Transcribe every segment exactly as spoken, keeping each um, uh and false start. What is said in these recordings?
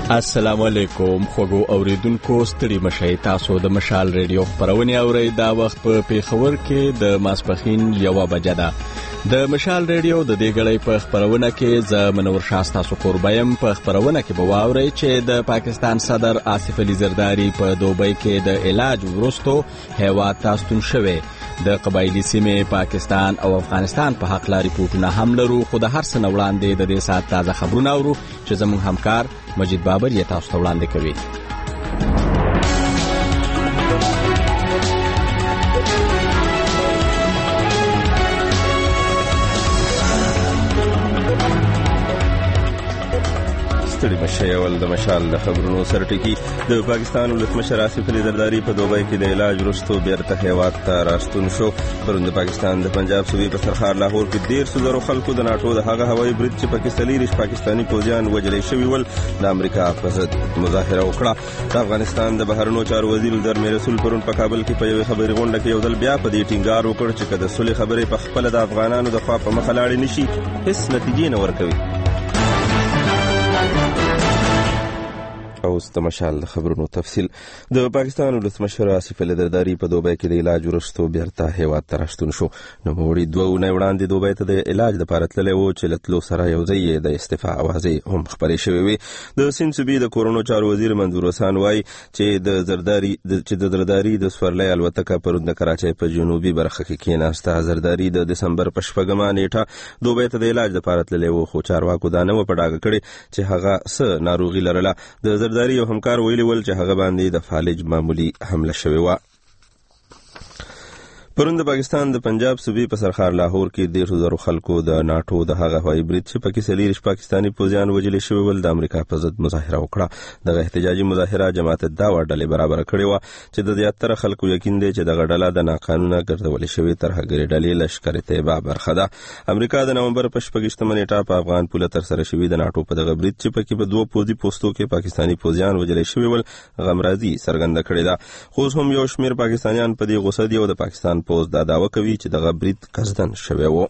السلام علیکم خوږو اوریدونکو ستړي مشئ تاسو د مشال ریډیو خبرونه اورئ دا وخت په پیښور کې د ماسپخین یوه بجه ده د مشال ریډیو د دې غړې په خبرونه کې ز منور شاستا سو قربایم په خبرونه کې به واورئ چې د پاکستان صدر آصف علي زرداری په دوبۍ کې د علاج وروسته هیواد ته ستون شوی د قبایلی سیمې پاکستان او افغانستان په حق لري پورتونه هم لرو خو د هر څه نه وړاندې د دې سات تازه خبرونه اورو چې زموږ همکار مجید بابر یې تاسو ته وړاندې کوي. ستړي مشئ اول د مشال د خبرونو سرټکی د پاکستان ولسمشر آصف علي زرداری په دوبۍ کې د علاج وروسته بیرته هیواد ته راستون شو. پرون د پاکستان د پنجاب صوبې په سرحال لاهور کې ډیر سوزرو خلکو د ناټو د هغه هوایي برید چې پاکستاني ریش پاکستاني پوځیان وجلې شوي ول د امریکا په ضد مظاهره وکړه. د افغانستان د بهرنیو چارو وزیر درمي رسول پرون په کابل کې په یوه خبري غونډه کې یو ځل بیا په دې ټینګار وکړ چې کله صلح خبرې په خپل د افغانانو د خوا په مخ لاړې نشي هیڅ نتیجې نه ورکوي. اوس د مشال د خبرونو تفصیل. د پاکستان ولسمشر آصف علي زرداری په دوبۍ کې د علاج وروسته بیرته هیواد ته راستون شو. نوموړي دوه اونۍ وړاندې دوبۍ ته د علاج لپاره تللی و چې له تلو سره یو ځای یې د استعفا اوازې هم خپرې شوې وې. د سیند صوبې د کورونو چارو وزیر منظور حسن وایي چې د زرداری چې د زرداری د سورلۍ الوتکه پرون د کراچۍ په جنوبي برخه کې کېناسته. زرداری د دسمبر په شپږمه نیټه دوبۍ ته د علاج لپاره تللی و خو چارواکو دا نه و په ډاګه کړې چې هغه څه ناروغي لرله. د زرداری یو همکار ویلي ول چې هغه باندې د فالج معمولی حمله شوې وه. پرون د پاکستان د پنجاب صوبې په سرحال لاهور کې ډیرو زرو خلکو د ناټو د هغه هوایي برید چې پکې څلېرویشت پاکستاني پوځیان وژلي شوي ول د امریکا په ضد مظاهره وکړه. دغه احتجاجي مظاهره جماعت الدعوه ډلې برابره کړې وه چې د زیاتره خلکو یقین دی چې دغه ډله د ناقانونه ګرځولې شوې ترهګرې ډلې لشکر طیبه برخه ده. امریکا د نومبر په شپږیشتمه نیټه په افغان پوله ترسره شوي د ناټو په دغه برید چې پکې په دوه پوځي پوستو کې پاکستاني پوځیان وژلي شوي ول غمرازي څرګنده کړې ده. خو هم یو شمېر پاکستانیان په دې غوسه دي او د پاکستان پوځ دا دعوه کوي چې دغه برید قصدن شوی و.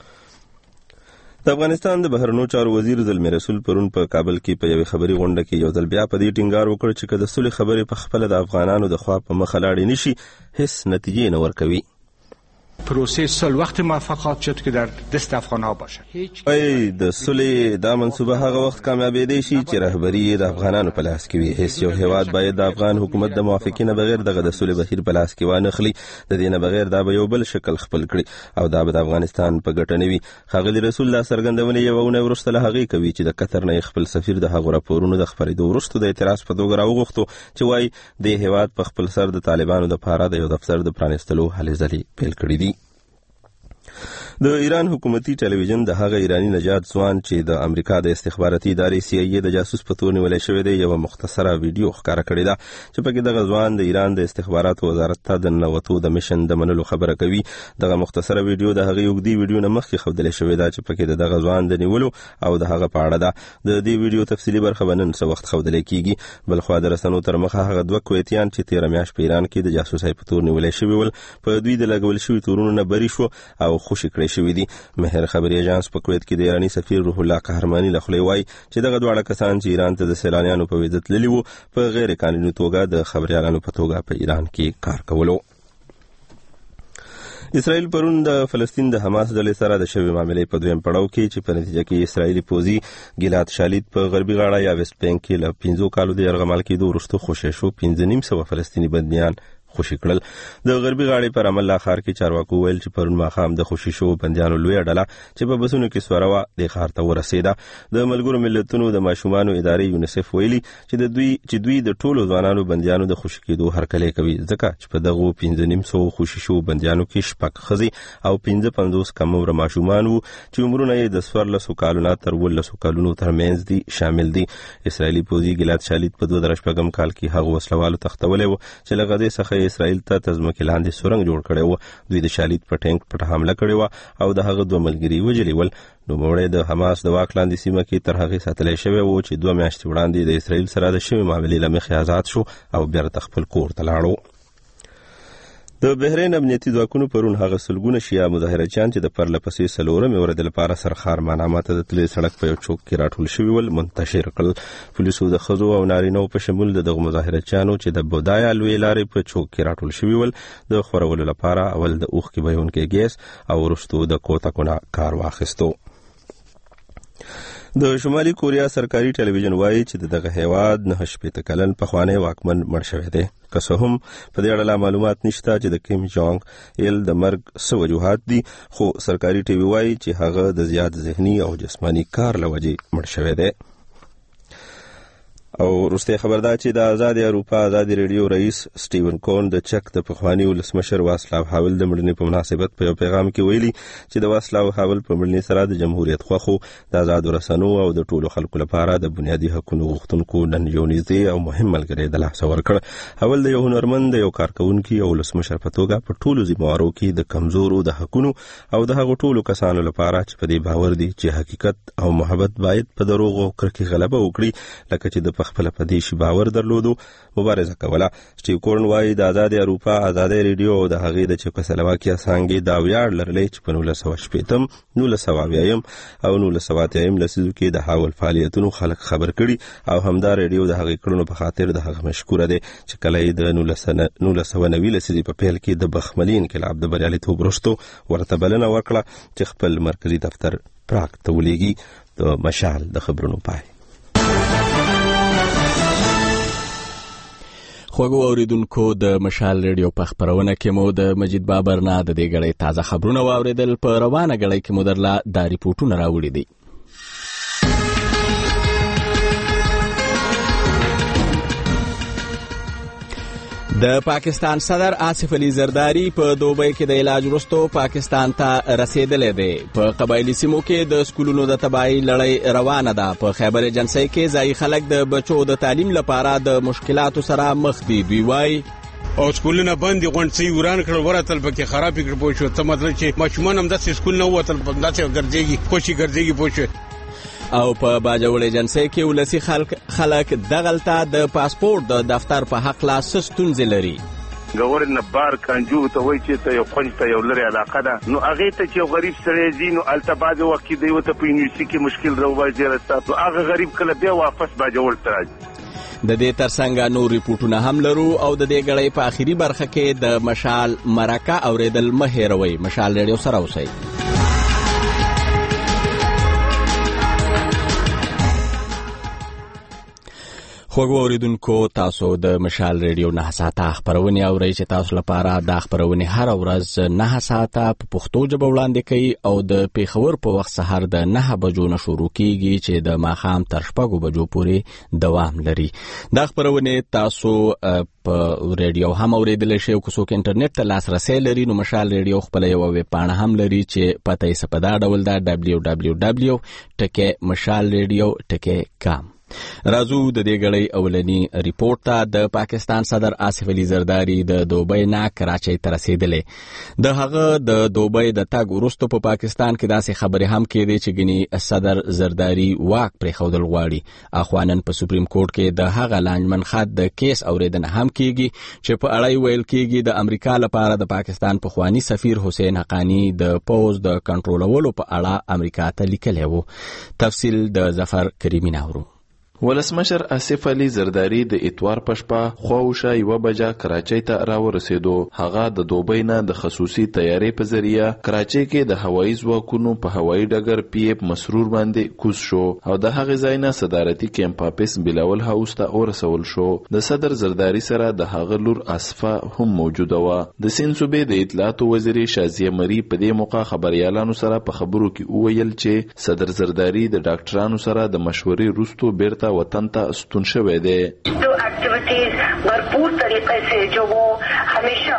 د افغانستان د بهرنیو چارو وزیر زلمی رسول پرون په کابل کې په یوه خبري غونډه کې یو ځل بیا په دې ټینګار وکړ چې که د صلح خبرې په خپل د افغانانو د خوا په مخ لاړې نشي هیڅ نتیجه نه ورکوي. پروسه صلح وقت موفقات شد که در دست افغان‌ها باشد. ای د صلح دا منصوبه هغه وخت کامیابېدی شي چې رهبری د افغانانو په لاس کې وي. هیڅ یو هیواد باید د افغان حکومت د موافقینو بغیر دغه د صلح بهیر په لاس کې وانه خلی. د دې نه بغیر دا به یو بل شکل خپل کړي او دا به د افغانستان په ګټه نه وي. ښاغلي رسول الله څرګندونې یوه اونۍ وروسته له هغې کوي چې د قطر نه خپل سفیر د هغو راپورونو د خپرېدو وروسته د اعتراض په توګه راوغوښتو چې وایي د هیواد په خپل سر د طالبانو دپاره د یو دفتر د پرانیستلو هلې ځلې پیل کړي دي. د ایران حکومتي ټلویزیون د هغه ایرانی نژاد ځوان چې د امریکا د استخباراتي ادارې سی ای ای د جاسوس په تور نیولی شوی دی یوه مختصره ویډیو ښکاره کړې ده چې پکې دغه ځوان د ایران د استخباراتو وزارت ته د ننوتو د مشن د منلو خبره کوي. دغه مختصره ویډیو د هغې اوږدې ویډیو نه مخکې ښودلې شوې ده چې پکې د دغه ځوان د نیولو او د هغه په اړه ده. د دې ویډیو تفصیلي برخه به نن څه وخت ښودلی کېږي. بلخوا د رسنیو تر مخه هغه دوه کویتیان چې تېره میاشت په ایران کې د جاسوسۍ په تور نیولی شوي ول په دوی د لګول شوي تورونو نه بری شو او خوشي کړی شوي دي. مهر خبري ایجانس په کویت کې د ایرانی سفیر روح الله قهرمانی له خولې وایي چې دغه دواړه کسان چې ایران ته د سیلانیانو په ویزه تللي وو په غیر قانوني توګه د خبریالانو په توګه په ایران کې کار کولو. اسرائیل پرون د فلسطین د حماس ډلې سره د شوې معاملې په دویم پړاو کې چې په نتیجه کې اسرائیلي پوځي ګیلاد شالید په غربي غاړه یا ویسټ بینک کې له پنځو کالو د یرغمال کېدو وروسته خوشی شو. پنځه نیم سوه فلسطیني بندیان خوشي کړل. د غربي غاړې پر رام الله ښار کې چارواکو ویل چې پرون ماښام د خوشي شو بندیانو لویه ډله چې په بسونو کې سواره وه دې ښار ته ورسېده. د ملګرو ملتونو د ماشومانو ادارې یونیسف ویلي چې د دوی چې دوی د ټولو ځوانانو بندیانو د خوشي کېدو هرکلی کوي ځکه چې په دغو پنځه نیم سوو خوشي شو بندیانو کې شپږ ښځې او پنځه پنځوس کم عمره ماشومان وو چې عمرونه یې د څوارلسو کالو نه تر اوولسو کلونو ترمنځ دي شامل دي. اسرائیلي پوځي ګیلاد شالید په دوه زره شپږم کال کې هغو وسلوالو تښتولی و چې له غزې څخه اسرائیل ته تر ځمکې لاندې سورنګ جوړ کړی و. دوی د شالید په ټینک پټه حمله کړې وه او د هغه دوه ملګري وژلي ول. نوموړی د حماس د واک لاندې سیمه کې تر هغې ساتلی شوی و چې دوه میاشتې وړاندې د اسرائیل سره د شوې معاملې له مخې آزاد شو او بیرته خپل کور ته لاړو. د بحرین امنیتي ځواکونو پرون هغه سلګونه شیعه مظاهرچیان چې د پرله پسې څلورمې ورځې لپاره سرخار مانامه ته د تللې سړک په یو چوک کې راټول شوي ول منتشر کړل. پولیسو د ښځو او نارینه‌و په شمول د دغو مظاهرچیانو چې د بودایا لویې لارې په چوک کې راټول شوي ول د خورولو لپاره اول د اوښکې بهیونکي ګیس او وروستو د کوتکونه کار واخیستو. د شمالي کوریا سرکاري ټلویزیون وایي چې دغه هیواد نه شپېته کلن پخوانی واکمن مړ شوی دی. که څه هم په دې اړه معلومات نشته چې د کیم جونګ ایل د مرګ څه وجوهات دي، خو سرکاري ټي وي وایي چې هغه د زیات ذهني او جسماني کار له وجې مړ شوی دی. او وروستی خبر دا چې د آزاد اروپا آزادي ریډیو رئیس سټیون کون د چک د پخواني ولسمشر واسلاو هاول د مړینې په مناسبت په یو پیغام کې ویلي چې د واسلاو هاول په مړینې سره د جمهوریت خوښو د آزادو رسنیو او د ټولو خلکو لپاره د بنیادي حقوقو غوښتونکو نن یو نږدې او مهم ملګری د لاسه ورکړ. هاول د یو هنرمند، یو کارکونکي او ولسمشر په توګه په ټولو ذمهوارو کې د کمزورو د حقوقو او د هغو ټولو کسانو لپاره چې په دې باور دي چې حقیقت او محبت باید په دروغ او کرکې غلبه وکړي، لکه چې د پخپله په دې شي باور درلودو، مبارزه کوله. سټیو کورن وایي د آزاد اروپا آزادي ریډیو او د هغې د چکوسلواکیا څانګې دا ویاړ لرلی چې په نولس سوه شپېتم، نولس سوه اویایم او نولس سوه اتیایم لسیزو کې د هاول فعالیتونو خلک خبر کړي او همدا ریډیو د هغې کړنو په خاطر د هغه مشکوره دی چې کله یې د نولس سوه نوي لسیزې په پیل کې د بخملي انقلاب د بریالیتوب وروسته ورته بلنه ورکړه چې خپل مرکزي دفتر پراګ ته ولېږي. د مشال د خبرونو پای. خوږو اوریدونکو، د مشال ریډیو په خبرونه کې مو د مجید بابر نه د دې غړې تازه خبرونه واوریدل. په روانه غړې کې مو درلا د ریپورتونو راوړي دي. د پاکستان صدر آصف علي زرداری په دوبۍ کې د علاج وروسته پاکستان ته رسیدلی دی. په قبایلي سیمو کې د سکولونو د تباهۍ لړۍ روانه ده. په خیبر ایجنسۍ کې ځایي خلک د بچو د تعلیم لپاره د مشکلاتو سره مخ دي. دوی وایي او سکولونه باندې غونډسي وران کړ، وراتل پکې خراب کړ. پوه شو ته مطلب چې ماشومان هم داسې سکول نه وتل، داسې ګرځېږي خوشي ګرځېږي. پوه شو. او په باجوړ ایجنسۍ کې ولسی خلک خلک دغلته د پاسپورت د دفتر په حق لا ستونزې لري. گورنر بار کنجو ته وایي چې ته یو خونج ته یو لري علاقه ده، نو هغه ته چې یو غریب سړی دی نو التباز وخت دی وته په یونیورسيټي کې مشکل راوځي راستو هغه غریب کله بیا واپس باجوړ ته راځي. د دې ترڅنګ نور ریپورتونه هم لرو او د دې غړې په اخیری برخه کې د مشال مرکه اوریدل مه هېروئ. مشال ریډیو سره اوسئ. خوږو اوریدونکو، تاسو د مشال ریډیو نه ساته خبرونه اورئ چې تاسو لپاره د خبرونه هر ورځ نه ساته په پښتو ژبه وړاندې کوي او د پیښور په وخت سهار د نه بجو نه شروع کیږي چې د ماښام تر شپږو بجو پورې دوام لري. دا خبرونه تاسو په ریډیو هم اوریدل شي او که څوک انټرنیټ ته لاسرسي لري نو مشال ریډیو خپل یو ویب پاڼه هم لري چې پته یې سپدا ډول دا دبلیو دبلیو دبلیو ټکي مشال ریډیو ټکي کام. راځو د دې غړې اولنی ریپورت ته. د پاکستان صدر آصف علي زرداری د دوبۍ نه کراچۍ ته رسیدلی. د هغه د دوبۍ د تګ وروسته په پاکستان کې داسې خبرې هم کېدې چې ګني صدر زرداری واک پرېښودل غواړي. اخوانن په سپریم کورټ کې د هغه لانجمن خط د کیس اوریدنه هم کېږي چې په اړه ویل کېږي د امریکا لپاره د پاکستان پخوانی سفیر حسین حقانی د پوز د کنټرولولو په اړه امریکا ته لیکلی و. تفصیل د ظفر کریمی ناورو. ولسمشر آصف علي زرداری د اتوار په شپه خواوشا یو بجا کراچۍ ته راورسېدو. هغه د دوبۍ نه د خصوصي تیارې په ذریعہ کراچۍ کې د هوایي ځواکونو په هوایي ډګر پی اف مسرور باندې کوز شو او د هغې ځای نه صدارتي کیمپ آفیس بلاول هاوس ته ورسول شو. د صدر زرداری سره د هغه لور اسفه هم موجوده وه. د سیند صوبې د اطلاعاتو وزیر شازیه مری په دې موقع خبريالانو سره په خبرو کې وویل چې صدر زرداری د ډاکټرانو سره د مشورې وروسته بیرته وطن ته ستون شوی دی. جو اکټیویټیز भरपूर طریقې سے جو وہ همیشه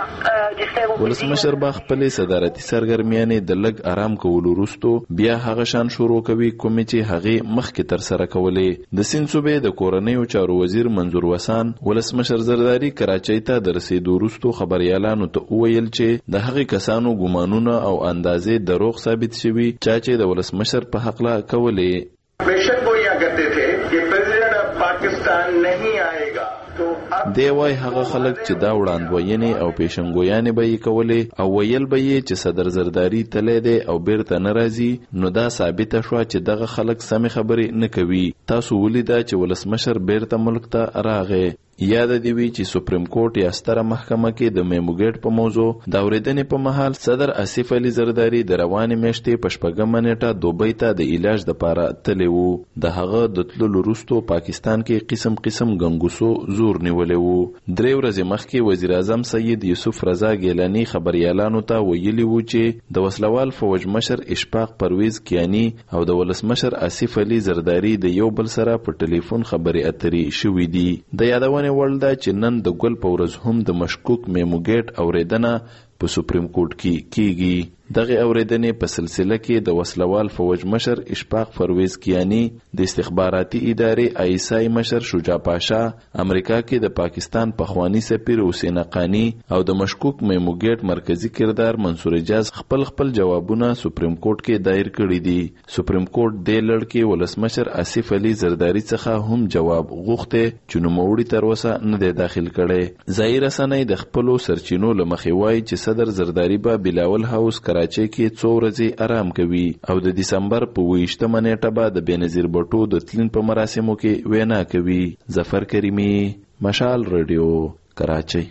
ولسمشر با خپل صدارتي سرګرمیانې د لګ آرام کولو وروسته بیا هغه شان شروع کوي کومې چې هغه مخکې تر سره کولې. د سیند صوبې د کورنیو چارو وزیر منظور وسان ولسمشر زرداری کراچۍ ته د رسیدو وروسته خبريالانو ته ویل چې د هغه کسانو ګمانونه او اندازې دروغ ثابت شوي چې د ولسمشر په حق لا کولې. बेशक वो यह कहते थे कि प्रेसिडेंट ऑफ पाकिस्तान नहीं आएगा. دی وای هغه خلک چې دا وړاندوینې او پیشنګویانې به یې کولې او ویل به یې چې صدر زرداری تللی دی او بیرته نه راځي، نو دا ثابته شوه چې دغه خلک سمې خبرې نه کوي. تاسو ولیده چې ولسمشر بیرته ملک ته راغی. یاد دی وی چې سپریم کورټ یا ستره محکمه کې د میموګیټ په موضوع د اورېدنې په مهال صدر آصف علي زرداری د روانې میاشتې په شپږمه نیټه دوبۍ ته د علاج لپاره تللی و. د هغه د تللو وروسته پاکستان کې قسم قسم ګنګوسو زور نیولی و. درې ورځې مخکې وزیر اعظم سید یوسف رضا ګیلاني خبریالانو ته ویلي و چې د وسلوال فوج مشر اشفاق پرویز کیانی او د ولسمشر آصف علي زرداری د یو بل سره په ټلیفون خبرې اترې شوې دي. د یادونه ول دا چې نن د ګل په ورځ هم د مشکوک میموګیټ اوریدنه په سپریم کورټ کې کیږي. دغه اوریدنې په سلسله کې د وسلوال فوج مشر اشفاق پرویز کیانی، د استخباراتي ادارې آی ایس آی مشر شجاع پاشا، امریکا کې د پاکستان پخوانی سفیر حسین حقانی او د مشکوک میموګیټ مرکزی کردار منصور اجاز خپل خپل جوابونه سپریم کورټ کې دایر کړي دي. سپریم کورټ د لړ کې ولسمشر آصف علي زرداری څخه هم جواب غوښته چې نوموړي تر اوسه نه دی داخل کړي. ظاهر رسنۍ د خپل سرچینو لمخې وایي چې صدر زرداری به بلاول هاوس کراچۍ کې څو ورځې آرام کوي او د دسمبر په اوویشتمه نیټه به د بېنظیر بټو د تلین په مراسمو کې وینا کوي. ظفر کریمي، مشال رادیو، کراچۍ.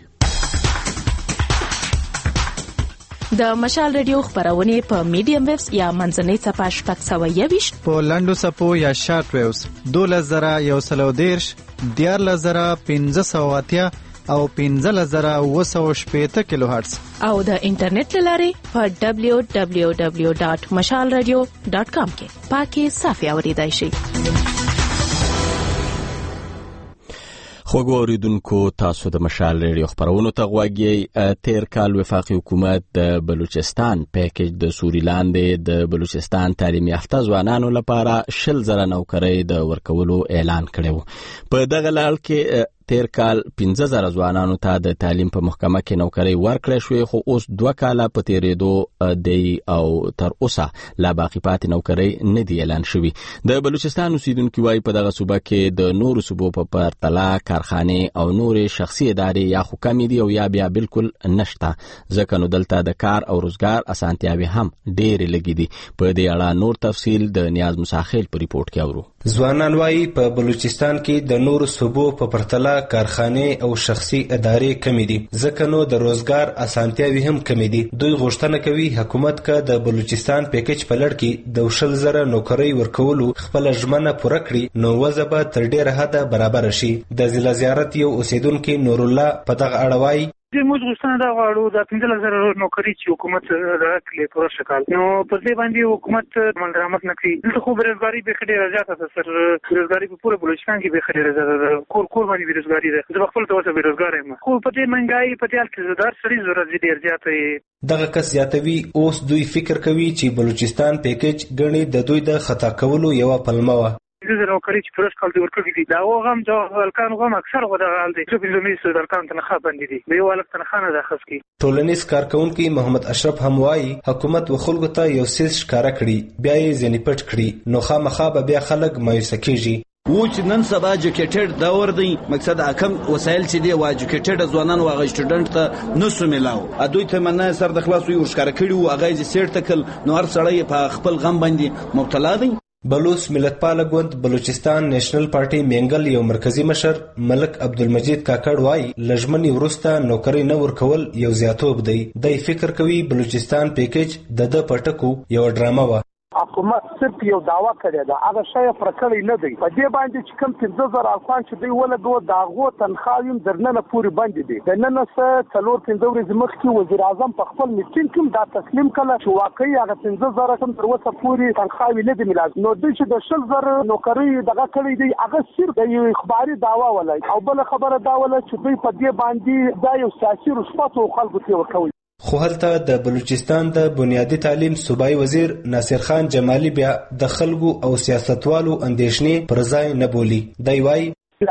د مشال رادیو خبرونه په میډیم ویوز یا منځنۍ صفحه شپږ سوه یویشت په لنډو صفحو یا شارټ ویوز دولس زره یو سل او دیرش دیارلس زره پنځه سوه اتیا او پنځلس زره اوه سوه شپېته کیلو هرتز او د انټرنیټ لارې په دبلیو دبلیو دبلیو ډاټ مشال رادیو ډاټ کام کې پاکي صافي اوریدای شي. خوږو اوریدونکو، تاسو د مشال ریډیو خبرونو ته غواړئ. تیر کال وفاقي حکومت د بلوچستان پیکیج د سوري لاندې د بلوچستان تعلیم یافته ځوانانو لپاره شل زره نوکرۍ د ورکولو اعلان کړی و. په دغه لړ کې تیر کال پنځه زره ځوانانو ته د تعلیم په محکمه کې نوکرۍ ورکړې شوې، خو اوس دوه کاله په تیرېدو دی او تر اوسه لا باقي پاتې نوکرۍ نه دي اعلان شوي. د بلوچستان اوسیدونکي وایي په دغه صوبه کې د نورو صوبو په پرتله کارخانې او نورې شخصي ادارې یا خو کمې دي او یا بیا بالکل نشته، ځکه نو دلته د کار او روزګار اسانتیاوې هم ډېرې لږې دي. په دې اړه نور تفصیل د نیاز مساخیل په ریپورت کې اورو. ځوانان وایي په بلوچستان کې د نورو صوبو په پرتله کارخانې او شخصي ادارې کمې دي، ځکه نو د روزګار اسانتیاوې هم کمې دي. دوی غوښتنه کوي حکومت که د بلوچستان پیکیج په لړ کې د شل زره نوکرۍ ورکولو خپله ژمنه پوره کړي، نو وضع به تر ډېره حده برابره شي. د ضلع زیارت یو اوسیدونکی نورالله په دغه اړه وایي موږ غوښتنه دا غواړو د پنځلس زره نوکرۍ چې حکومت راکړي په ورشه کال، نو په دې باندې حکومت عمل درآمد نه کوي. دلته خو بېروزګاري بیخي ډېره زیاته ده سر، بېروزګاري په پوره بلوچستان کې بیخي ډېره زیاته ده. کور کور باندې بېروزګاري ده. زه په خپل توسه بېروزګاره یم، خو په دې مهنګایي په دې حال کې زه د هر سړي ضرورت ډېر زیات دی. دغه کس زیاتوي اوس دوی فکر کوي چې بلوچستان پیکیج ګڼي د دوی د خطا کولو یوه پلمه وه. د نوکرۍ چې پرش کال دی ورکړي دي دا هم د هلکانو هم اکثر غو دغه حال دی چې پنځه میاشتې د هلکانو تنخواه بندي دي، د یو هلک تنخواه نه ده اخیست کړي. ټولنیز کارکونکي محمد اشرف هم وایي حکومت و خلکو ته یو څیز ښکاره کړي بیا یې ځینې پټ کړي، نو خامخا به بیا خلک مایوسه کېږي. و چې نن سبا ایجوکیټډ دور دی، مقصد کم وسایل چې دی و ایجوکیټډ ځوانان او هغه سټوډنټ ته نسو ملاو، دوی ته مننه سر د خلاص وي ورښکاره کړي و هغه یې سیټ تکل، نو هر سړی په خپل غم باندې مبتلا دی. بلوچ ملتپاله ګوند بلوچستان نیشنل پارټي مینګل یو مرکزی مشر ملک عبدالمجید کاکړ وایي لژمنې وروسته نوکرۍ نه ورکول یو زیاتوب دی. دی فکر کوي بلوچستان پیکیج د ده په ټکو یو ډرامه وه. حکومت صرف یو دعوه کړې ده، هغه شی پر کړی نه دی. په دې باندې چې کوم پنځه زره افغان چې دوی ولګو د هغو تنخواوې هم تر ننه پورې بندې دي. د ننه څه څلور پنځه ورځې مخکې وزیر اعظم په خپل میټینګ کې دا تسلیم کړه چې واقعي هغه پنځه زره هم تر اوسه پورې تنخواوې نه دي میلاو. نو دوی چې د شل زره نوکرۍ دغه کړی دی هغه صرف د یو اخباري دعوه ولی، او بله خبره دا وله چې دوی په دې باندې دا یو سیاسي رشوت و خلکو ته ورکوي. خو هلته د بلوچستان د بنیادی تعلیم صوبایي وزیر ناصر خان جمالي بیا د خلکو او سیاستوالو اندېښنې پر ځای نه بولي. دی وایي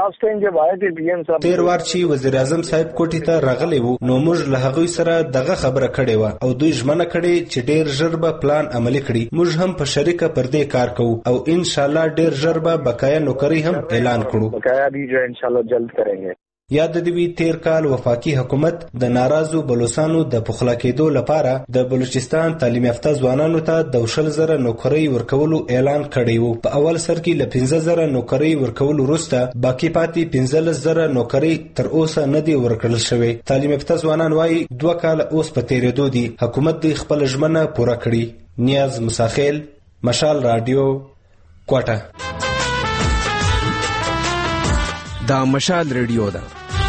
تیر وار چې وزیر اعظم صاحب کوټې ته راغلی و نو موږ له هغوی سره دغه خبره کړې وه او دوی ژمنه کړې چې ډېر ژر به پلان عملي کړي. موږ هم په شریکه پر دې کار کوو او ان شاء الله ډېر ژر به بقایا نوکرۍ هم اعلان کړو. یاد د دوی تیر کال وفاقي حکومت د ناراضو بلوچستانو د پخلا کېدو لپاره د بلوچستان تعلیم یافته ځوانانو ته د شل زره نوکرۍ ورکولو اعلان کړی وو. په اول سر کې له پنځه زره نوکرۍ ورکولو وروسته باقي پاتې پنځلس زره نوکرۍ تر اوسه نه دي ورکړل شوې. تعلیم یافته ځوانان وایي دوه کاله اوس په تېرېدو دي، حکومت دوی خپله ژمنه پوره کړي. نیاز مساخیل، مشال رادیو، کوټه. دا مشال رادیو ده.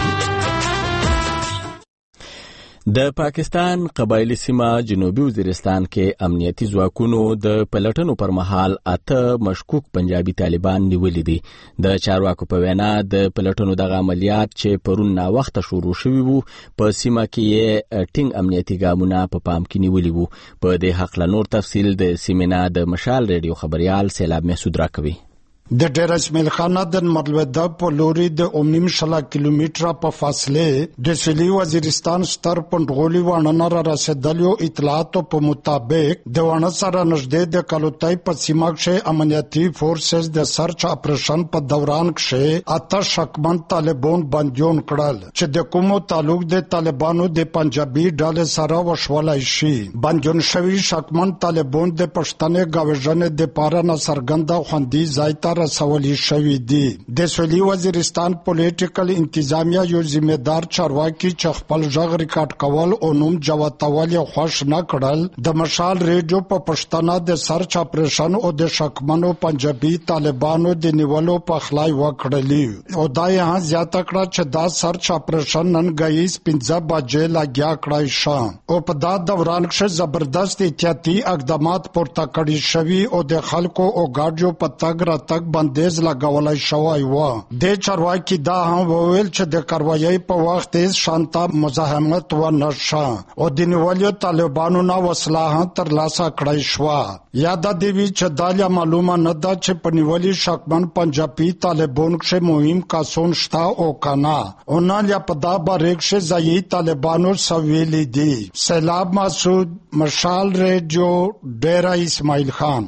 د پاکستان قبایلی سیمه جنوبي وزیرستان کې امنیتي ځواکونو د پلټنو پر مهال اته مشکوک پنجابي طالبان نیولي دي. د چارواکو په وینا د پلټنو دغه عملیات چې پرون ناوخته شروع شوي وو په سیمه کې یې ټینګ امنیتي ګامونه په پام کې نیولي وو. په دې هکله نور تفصیل د سیمې نه د مشال ریډیو خبریال سیلاب محسود راکوي. د ډیر اسماعیل خان د مرلوده په لوري د اومنیم شلا کیلومتره په فاصله د سلی وزیرستان ستر پندغولي وانه را رسیدلو اطلاعاتو په مطابق د وانه سره نږدې د کلوتای په سیمه کې امنیتي فورسز د سرچ اپریشن په دوران کې اته شکمن طالبان بندیون کړل چې د کومو تعلق د طالبانو د پنجابي ډلې سره وشولای شي. بندیون شوی شکمن طالبان د پښتنې غوښنې د پاره نه سرګنده خوندي ځای رسولي شوی دی. د سویلي وزیرستان پولیټیکل انتظامیه یو ذمہ دار چارواکي چې خپل ژغ ریکارډ کول او نوم جواتول خوښ نه کړل د مشال ریډیو په پښتنه د سرچ اپریشن او د شکمنو پنجابي طالبانو د نیولو په خلای وکړلی او دا یې زیاته کړه چې دا سرچ اپریشن نن غایس پنځه بجې لګیا کړای شو او په دا دوران کې زبردست احتیاطي اقدامات پورته کړی شوی او د خلکو او ګاډیو په تګ را تګ بندیز لګولای شوی و. د چارواکي دا هم وویل چې د کاروایی په وخت هیڅ شانته مزاحمت و نشه او د نیولو طالبانو نه وسله ترلاسه کړای شوه. یاد دی چې دا معلومه نه ده چې په نیولي شکمن پنجابي طالبان کې مهم کسان شته او کنه او نه یا په دا باره کې ځایي طالبانو سویلي دي. سیلاب مسعود، مشال ریډیو، ډیره اسماعیل خان.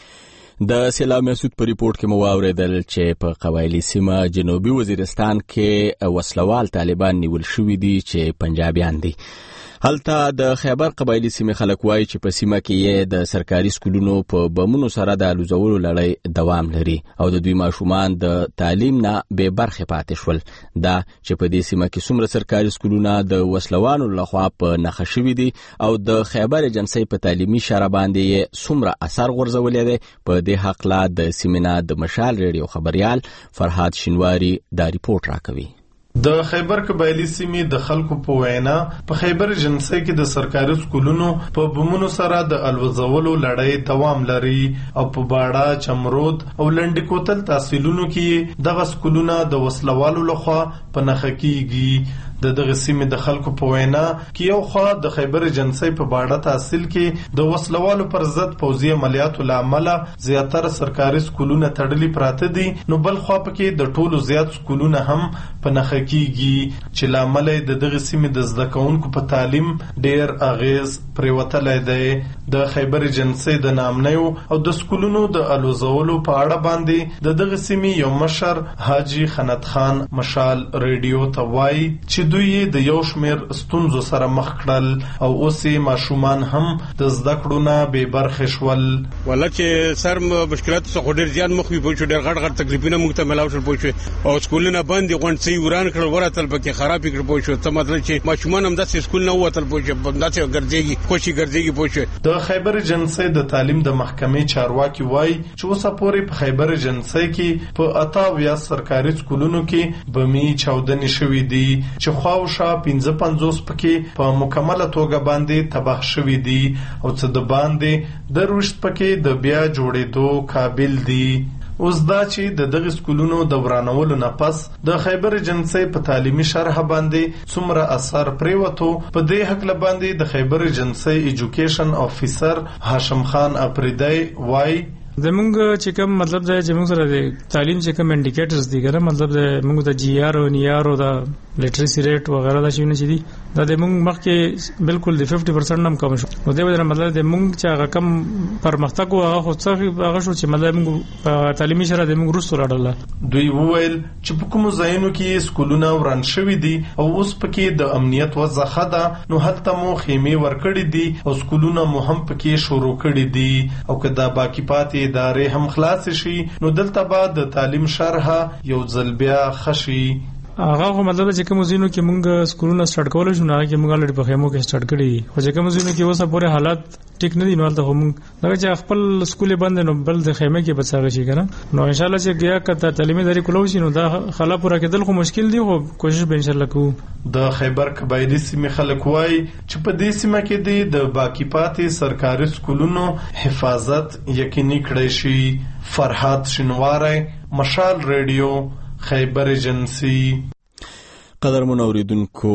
د سیلاب محسود په ریپورت کې مو واوریدل چې په قبایلی سیمه جنوبي وزیرستان کې وسلوال طالبان نیول شوي دي چې پنجابیان دي. هلته د خیبر قبایلی سیمې خلک وایي چې په سیمه کې یې د سرکاري سکولونو په بمونو سره د الوزولو لړۍ دوام لري او د دوی ماشومان د تعلیم نه بې برخې پاتې شول. دا چې په دې سیمه کې څومره سرکاري سکولونه د وسلوانو لخوا په نښه شوي دي او د خیبر ایجنسۍ په تعلیمي شاره باندې یې څومره اثر غورځولی دی، په دې هکله د سیمې نه د مشال ریډیو خبریال فرهاد شینواري دا ریپورت راکوي. د خیبر قبایلی سیمې د خلکو په وینا په خیبر ایجنسۍ کې د سرکاري سکولونو په بمونو سره د الوزولو لړۍ دوام لري او په باړه، چمرود او لنډی کوتل تحصیلونو کې دغه سکولونه د وسلوالو لخوا په نښه کیږي. د دغه سیمې د خلکو په وینا کې یو خوا د خیبر ایجنسۍ په باړه تحصیل کې د وسلوالو پر ضد پوځي عملیاتو له امله زیاتره سرکاري سکولونه تړلي پراته دي، نو بل خوا پکې د ټولو زیات سکولونه هم په نښه کیږي چې له امله د دغه سیمې د زده کوونکو په تعلیم ډیر اغیز پریوتلی دی. د خیبر ایجنسۍ د نامنیو او د سکولونو د الوزولو په اړه باندې د دغه سیمې یو مشر حاجی خنت خان مشال ریډیو ته وایي چې دوی د یو شمیر ستونزو سره مخ کړل او اوس ماشومان هم د زده کړو نه بې برخې شول. ولا چې سر مشکلات څخه ډیر زیات مخ وي پوه ډیر غټ غټ تکلیفونه موږ ته ملاو شول پوه او سکولونه بند غونډسي وران کړل وراتل پکې خراب کړ پوه شو. ته مطلب چې ماشومان هم د سکول نه وتل پوه شو، بنداسه ګرځيږي کوشي ګرځيږي پوه شو. د خیبر ایجنسۍ د تعلیم د محکمې چارواکي وایي چې اوسه پورې په خیبر ایجنسۍ کې په اته ویا سرکاري سکولونو کې بمي چاودنې شوې دي چې خواوشا پنځه پنځوس پکې په مکمله توګه باندې تباه شوي دي او څه د باندې دروشت پکې د بیا جوړېدو قابل دي. اوس دا چې د دغه سکولونو د ورانولو نه پس د خیبر ایجنسۍ په تعلیمي شرح باندې څومره اثر پریوتو، په دې حق باندې د خیبر ایجنسۍ ایجوکیشن افیسر هاشم خان اپریدی وای زمونږ چې کوم مطلب دی چې موږ سره د تعلیم چې کوم انډیکیټرز دي کنه، مطلب د موږ د جی آر او نی آر او د لټریسي ریټ وغیرہ دا شی نه چي دي دا د موږ مخکې بالکل د پنځه پرسنټ نم کم شو. نو د دې مطلب د موږ چې هغه کم پرمختګ او هغه خو څه هغه شو چې مطلب موږ تعلیمي شره د موږ رسول اړه. دوی وویل چې په کوم ځایونو کې سکولونه وران شوي دي او اوس پکې د امنیت وضع ښه ده، نو هلته مو خیمې ورکړي دي او سکولونه مو هم پکې شروع کړي دي، او که دا باقی پاتې ادارې هم خلاص شي نو دلته به د تعلیم شرح یو ځل بیا خشي. هغه خو مطلب چې کوم ځینو کې مونږ سکولونه سٹارټ کول شو نه کې مونږ لړ په خیمو کې سٹارټ کړی، خو چې کوم ځینو کې اوسه پورې حالات ټیک نه دي. نو ته هم دا چې خپل سکول باندې نو بل د خیمه کې بچاغ شي کنه. نو ان شاء الله چې بیا کته تعلیمي ادارې کولو شي نو دا خلا پورا کېدل خو مشکل دي، خو کوشش به ان شاء الله کوو. د خیبر قبایلی سیمې خلک وایي چې په دې سیمه کې دي د باقی پاتې سرکاري سکولونو حفاظت یقیني کړی شي. فرحات شنواری، مشال ریډیو، خیبر ایجنسی. قدر منوریدونکو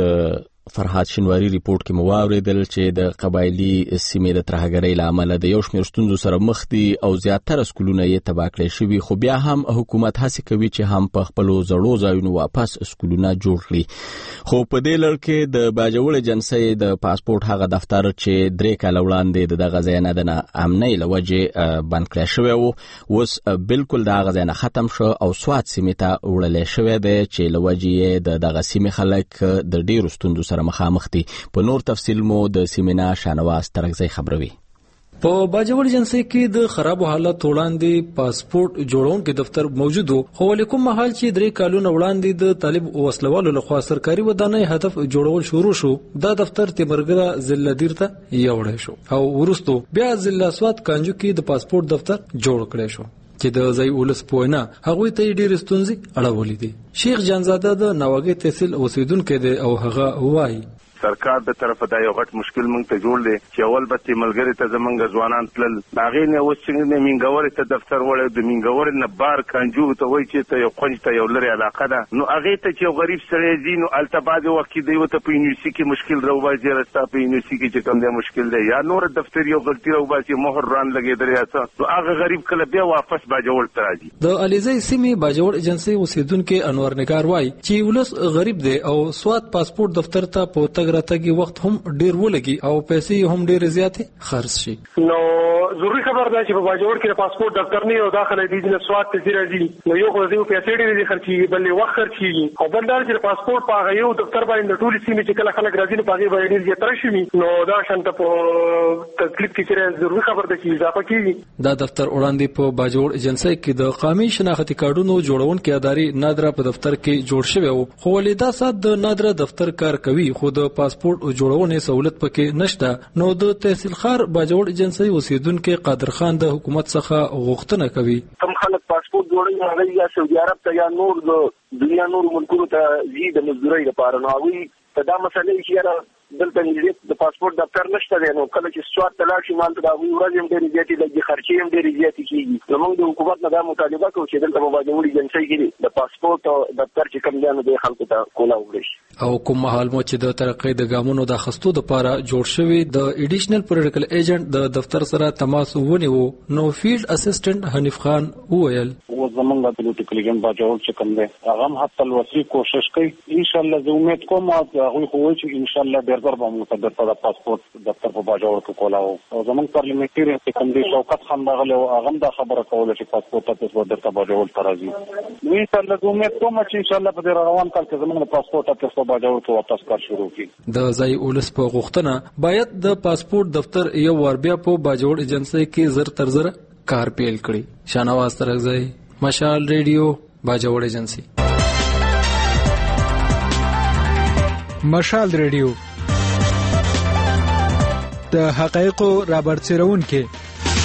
د فرحات شنواری ریپورت کې مو واوریدل چې د قبایلی سیمې د ترهګرۍ له امله د یو شمېر ستونزو سره مخ دي او زیاتره سکولونه یې تباه کړی شوي، خو بیا هم حکومت هڅې کوي چې هم په خپلو زړو ځایونو واپس سکولونه جوړ کړي. خو په دې لړ کې د باجوړ ایجنسۍ د پاسپورت هغه دفتر چې درې کاله وړاندې د دغه ځای نه د ناامنۍ له وجې بند کړی شوی و، اوس بالکل د هغه ځای نه ختم شو او سوات سیمې ته وړلی شوی دی چې له وجې یې د دغه سیمې خلک د ډېرو ستونزو سره مخامخ دي. په نور تفصیل مو د سیمینا شانواز ترکزی خبروي. په باجوړ ایجنسی کې د خرابو حالت وړاندې پاسپورت جوړونکو دفتر موجود و، خو لیکم محل چې درې کالونه وړاندې د طالب وسلوالو لخوا سرکاري ودانۍ هدف جوړول شروع شو، دا دفتر تیمرګرا ضلع دیر ته یوړی شو او ورستو بیا ضلع سوات کانجو کې د پاسپورت دفتر جوړ کړی شو چې د ځای ولس پوینا هغه ته ډېر ستونزې اړولې دي. شیخ جانزاده د ناوګي تحصیل اوسیدونکو دی او هغه وایي سرکار د طرفه دا یو غټ مشکل مونږ ته جوړ دی چې اول به تیملګری ته زمونږ ځوانان تلل، هغې نه اوس څنګه نه مینګورې ته دفتر وړی، د مینګورې نه بار کانجو ته وایي چې ته یو کونج ته یو لرې علاقه ده، نو هغې ته چې یو غریب سړی ځي نو هلته بعضې وخت کې دی ورته په یونیورسي کې مشکل راوباسي، یاره ستا په یونیورسي کې چې کوم دی مشکل دی، یا نور دفتر یو غلطي راوباسي، مهر ران لګېدلی یا څه، نو هغه غریب کله بیا واپس باجوړ ته راځي. د علیزی سیمې باجوړ ایجنسۍ اوسیدونکي انور نگار وایي چې ولس غریب دی او سوات پاسپورت دفتر ته په تګ راتګ وخت هم ډیر ولګي او پیسې هم ډیر زیاتې خرڅ شي. نو ضروري خبر ده چې په باجوړ کې پاسپورت دفتر نه او داخله دي د سواد ته راځي، نو یو خو دې پیسې ډېرې خرڅيږي، بلې وخت خرڅيږي، او بل دا چې پاسپورت په هغه یو دفتر باندې ټول سیمې چې کله خلک راځي په هغه باندې ډېر زیات شي، نو دا شانته په تکلیف کې چې ضروري خبر ده چې اضافه کیږي. دا دفتر وړاندې په باجوړ ایجنسۍ کې د قومي شناختی کارډونو جوړونکو ادارې نادره په دفتر کې جوړ شوی و، خو ولیدا سات د نادره دفتر کار کوي، خو د پاسپورت جوړونې سہولت پکې نشته. نو د تحصیل خار باجوړ ایجنسۍ اوسیدونکو قادر خان د حکومت څخه غوښتنه کوي کوم خلک پاسپورت جوړوي هغه یا سعودي عرب ته یا نور د دنیا نور ملکونو ته ځي د مزدورۍ لپاره، نو هغوی ته دا مسئله چې دلته نږدې د پاسپورت دفتر نشته دی، نو کله چې سوات ته لاړ شي مالته د هغوی ورځې هم ډېرې زیاتې لګي، خرچې هم ډېرې زیاتې کېږي. نو موږ د حکومت نه دا مطالبه کوو چې دلته په باجوړ ایجنسۍ کې د پاسپورت دفتر چې کوم دی نو د خلکو ته کولا وکړي شي. او کوم مهال مو چې د ترقۍ د ګامونو د اخیستو دپاره جوړ شوی د ایډیشنل پولیټیکل ایجنټ د دفتر سره تماس ونیو، نو فیلډ اسسټنټ حنیف خان وویل و زمونږ پولیټیکل ایجنټ باجوړ چې کوم دی هغه هم حتی الوسیع کوشش کوي، ان شاء الله زه امید کوم هغوی خو وایي چې ان شاء الله ډېر زر به موږ ته د پاسپورت دفتر په باجوړ کې کولاو، او زمونږ پارلیمنټري چې کوم دی شوکت خان راغلی و هغه هم دا خبره کوله چې پاسپورت افیس به درته باجوړ ته راځي، نو ان شاء الله زه امید کوم چې ان شاء الله په دې روان کال کې زمونږ د پاسپورت افیس په باجوړ کې واپس کار شروع کړي. د ځای ولس په غوښتنه باید د پاسپورت دفتر یو وار بیا په باجوړ ایجنسۍ کې زر تر زر کار پیل کړي. شانواز ترکزی، مشال ریډیو، باجوړ ایجنسۍ. مشال ریډیو د حقایقو رابرسېرون کې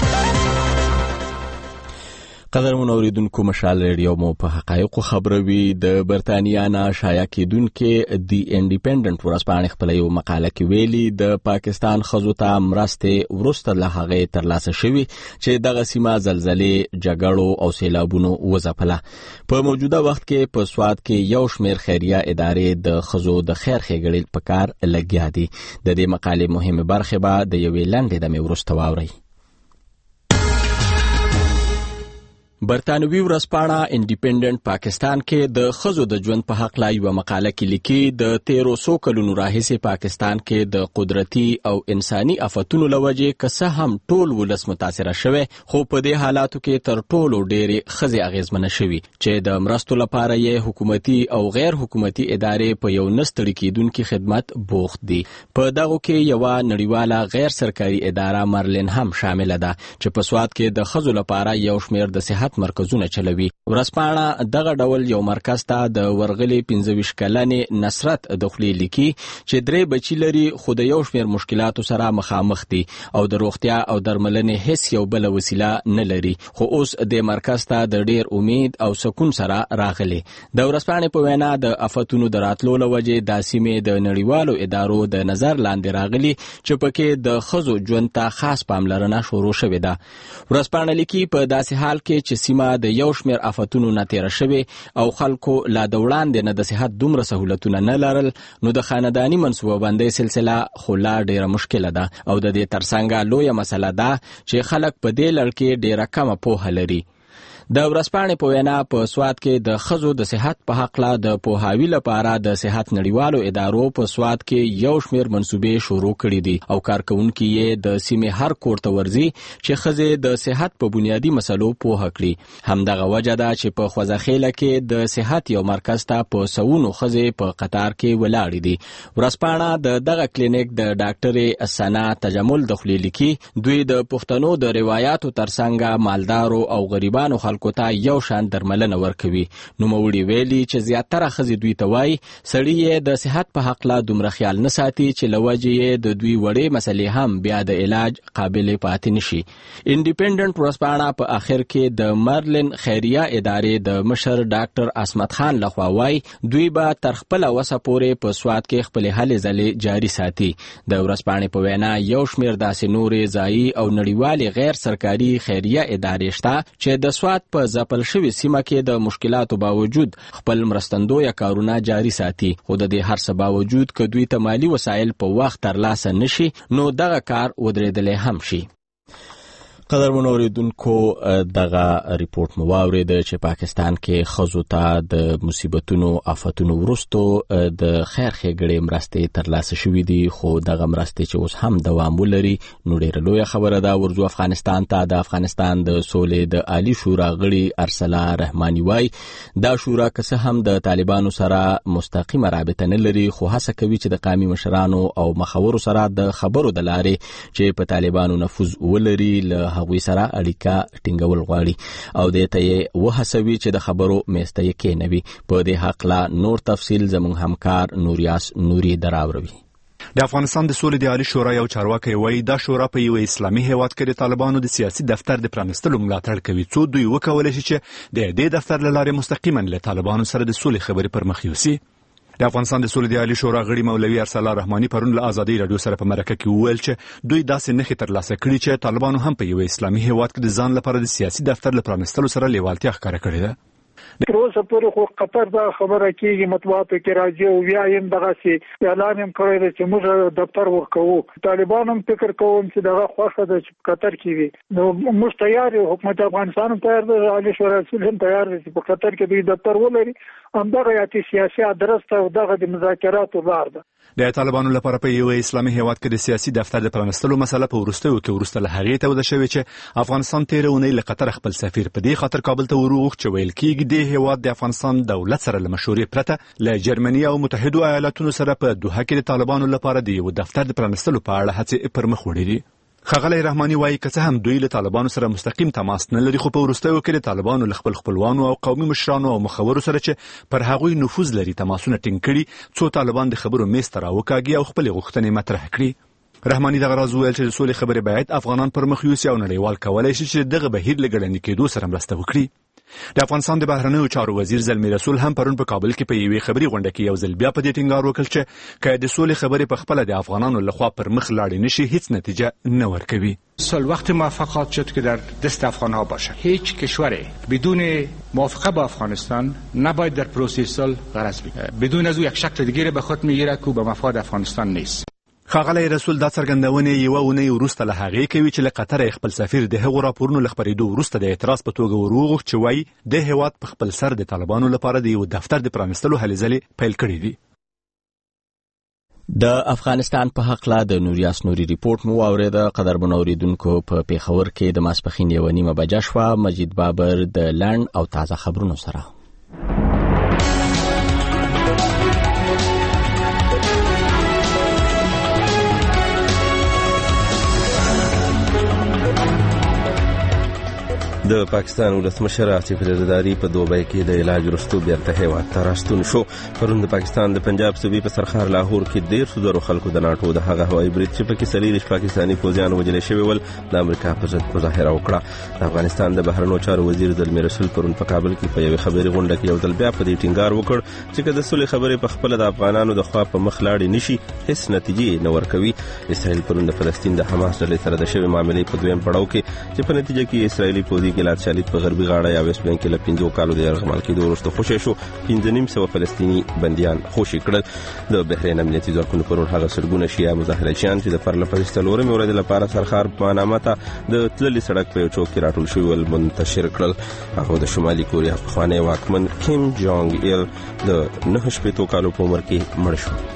قدر منوریدونکو مشال ریډیو مو په حقایقو خبروي. د برتانیا نه شایع کېدونکې دی انډیپندنت ورځپاڼې خپل یو مقاله کې ویلي د پاکستان ښځو ته مرستې وروسته له هغې ترلاسه شوي چې دغه سیمه زلزلې، جګړو او سیلابونو وځپله. په موجوده وخت کې په سوات کې یو شمېر خیریه ادارې د ښځو د خیر ښېګړې په کار لګیا دي. د دې مقالې مهمې برخې به د یوې لنډې دمې وروسته واورئ. برتانوي ورځپاڼه انډیپندنت پاکستان کې د ښځو د ژوند په حق لا یوه مقاله کې لیکي د تیرو څو کلونو راهیسې پاکستان کې د قدرتي او انساني آفتونو له وجې که څه هم ټول ولس متاثره شوی خو په دې حالاتو کې تر ټولو ډېرې ښځې اغېزمنه شوي چې د مرستو لپاره یې حکومتي او غیر حکومتي ادارې په یو نه ستړي کېدونکي خدمت بوخت دي. په دغو کې یوه نړیواله غیر سرکاري اداره مرلن هم شامله ده چې په سوات کې د ښځو لپاره یو شمېر د صحت مرکزونه چلوي. ورځپاڼه دغه ډول یو مرکز ته د ورغلې پنځه ویشت کلنې نصرت دخلي لیکي چې درې بچي لري خو د یو شمېر مشکلاتو سره مخامخ دي او د روغتیا او درملنې هیڅ یو بله وسیله نه لري خو اوس د مرکز ته د ډېر امید او سکون سره راغلي. د ورځپاڼې په وینا د آفتونو د راتلو له وجې دا سیمې د نړیوالو ادارو د نظر لاندې راغلي چې پکې د ښځو ژوند ته خاص پاملرنه شروع شوې ده. ورځپاڼه لیکي په داسې حال کې چې سیمه د یو شمېر آفتونو نه تېره شوې او خلکو لا د وړاندې نه د صحت دومره سهولتونه نه لرل نو د خانداني منصوبه بندۍ سلسله خو لا ډېره مشکله ده او د دې ترڅنګ لویه مسله ده چې خلک په دې لړ کې ډېره کمه پوهه لري. د ورځپاڼې په وینا په سوات کې د ښځو د صحت په هکله د پوهاوي لپاره د صحت نړیوالو ادارو په سوات کې یو شمېر منصوبې شروع کړي دي او کارکوونکي یې د سیمې هر کور ته ورځي چې ښځې د صحت په بنیادي مسلو پوهه کړي. همدغه وجه ده چې په خوځخیله کې د صحت یو مرکز ته په سوونو ښځې په قطار کې ولاړې دي. ورځپاڼه د دغه کلینیک د ډاکټرې ثنا تجمل دخلي لیکي دوی د پښتنو د روایاتو ترڅنګ مالدارو او غریبانو خلکو ته یو شان درملنه ورکوي. نوموړي ویلي چې زیاتره ښځې دوی ته وایي سړي یې د صحت په هکله دومره خیال نه ساتي چې له وجې یې د دوی وړې مسلې هم بیا د علاج قابلې پاتې نشي. انډیپندنت ورځپاڼه په آخر کې د مرلن خیریه ادارې د مشر ډاکټر عصمت خان لخوا وایي دوی به تر خپله وسه پورې په سوات کې خپلې هلې ځلې جاري ساتي. د ورځپاڼې په وینا یو شمېر داسې نورې ځایي او نړیوالې غیر سرکاري خیریه ادارې شته چې د سوات په ځپل شوې سیمه کې د مشکلاتو باوجود خپل مرستندویه کارونه جاري ساتي خو د دې هر څه باوجود که دوی ته مالي وسایل په وخت ترلاسه نشي نو دغه کار ودرېدلی هم شي. قدرمنو اوریدونکو دغه ریپورت مو واورید چې پاکستان کې ښځو ته د مصیبتونو آفتونو وروستو د خیر ښېګړې مرستې ترلاسه شوي دي خو دغه مرستې چې اوس هم دوام ولري نو ډېره لویه خبره ده. ورځو افغانستان ته د افغانستان د سولې د عالي شورا غړي ارسلا رحماني وایي دا شورا که څه هم د طالبانو سره مستقیمه رابطه نه لري خو هڅه کوي چې د قومي مشرانو او مخورو سره د خبرو د لارې چې په طالبانو نفوذ ولري له هغوی سره اړیکه ټینګول غواړي او دې ته یې وهڅوي چې د خبرو میز ته یې کېنوي. په دې هکله نور تفصیل زموږ همکار نوریاس نوري دراوروي. د افغانستان د سولې د عالي شورا یو چارواکی وایي دا شورا په یو اسلامي هیواد کې د طالبانو د سیاسي دفتر د پرانستلو ملاتړ کوي څو دوی وکولی شي چې د دې دفتر له لارې مستقیما له طالبانو سره د سولې خبرې پر مخ یوسي. د افغانستان د سولې د عالي شورا غړي مولوي ارسلا رحماني پرون له ازادي رادیو سره په مرکه کې وویل چې دوی داسې نښې ترلاسه کړي چې طالبانو هم په یو اسلامي هیواد کې د ځان لپاره د سیاسي دفتر له پرانستلو سره لیوالتیا ښکاره کړې ده. تر اوسه پورې خو قطر دا خبره کېږي مطبوعاتو کې راځي او بیا یې دغسې اعلان هم کړی دی چې موږ دفتر ورکوو. طالبان هم فکر کوم چې دغه خوښه ده چې په قطر کې وي نو موږ تیار یو حکومت افغانستان هم تیار دی عالي شورا رسول هم تیار دی چې په قطر کې دوی دفتر ولري. همدغه یاتي سیاسي ادرس ته او دغه د مذاکراتو لار ده. د طالبانو لپاره په یو اسلامي هیواد کې د سیاسي دفتر د پرانستلو مسله په وروستیو کې وروسته له هغې توده شوې چې افغانستان تېره اونۍ له قطر خپل سفیر په دې خاطر کابل ته وروغوښت چې ویل کېږي دې هیواد د افغانستان دولت سره له مشورې پرته له جرمني او متحدو ایالاتونو سره په دوحه کې د طالبانو لپاره د یو دفتر د پرانستلو په اړه هڅې پر مخ وړي دي. ښاغلی رحماني وایي که څه هم دوی له طالبانو سره مستقیم تماس نه لري خو په وروستیو کې د طالبانو له خپل خپلوانو او قومي مشرانو او مخورو سره چې پر هغوی نفوذ لري تماسونه ټینګ کړي څو طالبان د خبرو میز ته راوکاږي او خپلې غوښتنې مطرح کړي. رحماني دغه راز وویل چې د سولې خبرې باید افغانان پر مخ یوسي او نړیوال کولی شي چې دغه بهیر له ګړندي کېدو سره مرسته وکړي. د افغانستان د بهرنیو چارو وزیر زلمی رسول هم پرون په کابل کې په یوې خبري غونډه کې یو ځل بیا په دې ټینګار وکړ چې که د سولې خبرې په خپله د افغانانو لخوا پر مخ لاړې نشي هیڅ نتیجه نه ورکوي. سال وقت موافقات شد که در دست افغانها باشد. هیچ کشوری بدون موافقه با افغانستان نباید در پروسه صلح غرض بگیرد. بدون از او یک شکل دیگری به خود میگیرد که به مفاد افغانستان نیست. ښاغلی رسول دا څرګندونې یوه اونۍ وروسته له هغې کوي چې له قطره خپل سفیر د هغو راپورونو له خپرېدو وروسته د اعتراض په توګه ور وغوښت چې وایي د هېواد په خپل سر د طالبانو لپاره د یو دفتر د پرانیستلو هلې ځلې پیل کړي دي. د افغانستان په حقله د نوریاس نوري ریپورت مو واورېده. قدرمنو اوریدونکو په پیښور کې د ماسپښین یوه نیمه بجه شوه. مجید بابر د لنډ او تازه خبرونو سره. د پاکستان ولسمشر آصف زرداری په دوبۍ کې د علاج وروسته بیرته هیواد ته راستون شو. پرون د پاکستان د پنجاب صوبې په سرخار لاهور کې ډېر زرو خلکو د ناټو د هغه هوایي برید چې پکې څلېرویشت پاکستاني پوځیان وژل شوي ول د امریکا په ضد مظاهره وکړه. د افغانستان د بهرنیو چارو وزیر زلمي رسول پرون په کابل کې په یوې خبري غونډه کې یو ځل بیا په دې ټینګار وکړ چې که د صلح خبرې په خپل د افغانانو د خوا په مخ لاړې نشي هیڅ نتیجې نه ورکوي. اسرائیل پرون د فلسطین د حماس ډلې سره د شوې معاملې په دویم پړاو کې چې په نتیجه کې اسرائیلي پوځي ګلاد شالید په غربي غاړه یا ویسټ بینک له پنځو کالو د یرغمل کېدو وروسته خوشی شو. پنځه نیم سوه فلسطیني بندیان خوشي کړل. د بحرین امنیتي ځواکونو پرون هغه سلګونه شیعه مظاهرچیان چې د پرله پسې څلورمې ورځې لپاره سرخار پاناما ته د تللي سړک په یو چوک کې راټول شوي ول منتشر کړل. هغه د شمالي کوریا پخوانی واکمن کیم جونګ ایل د نهه شپېتو کالو په عمر کې مړ شو.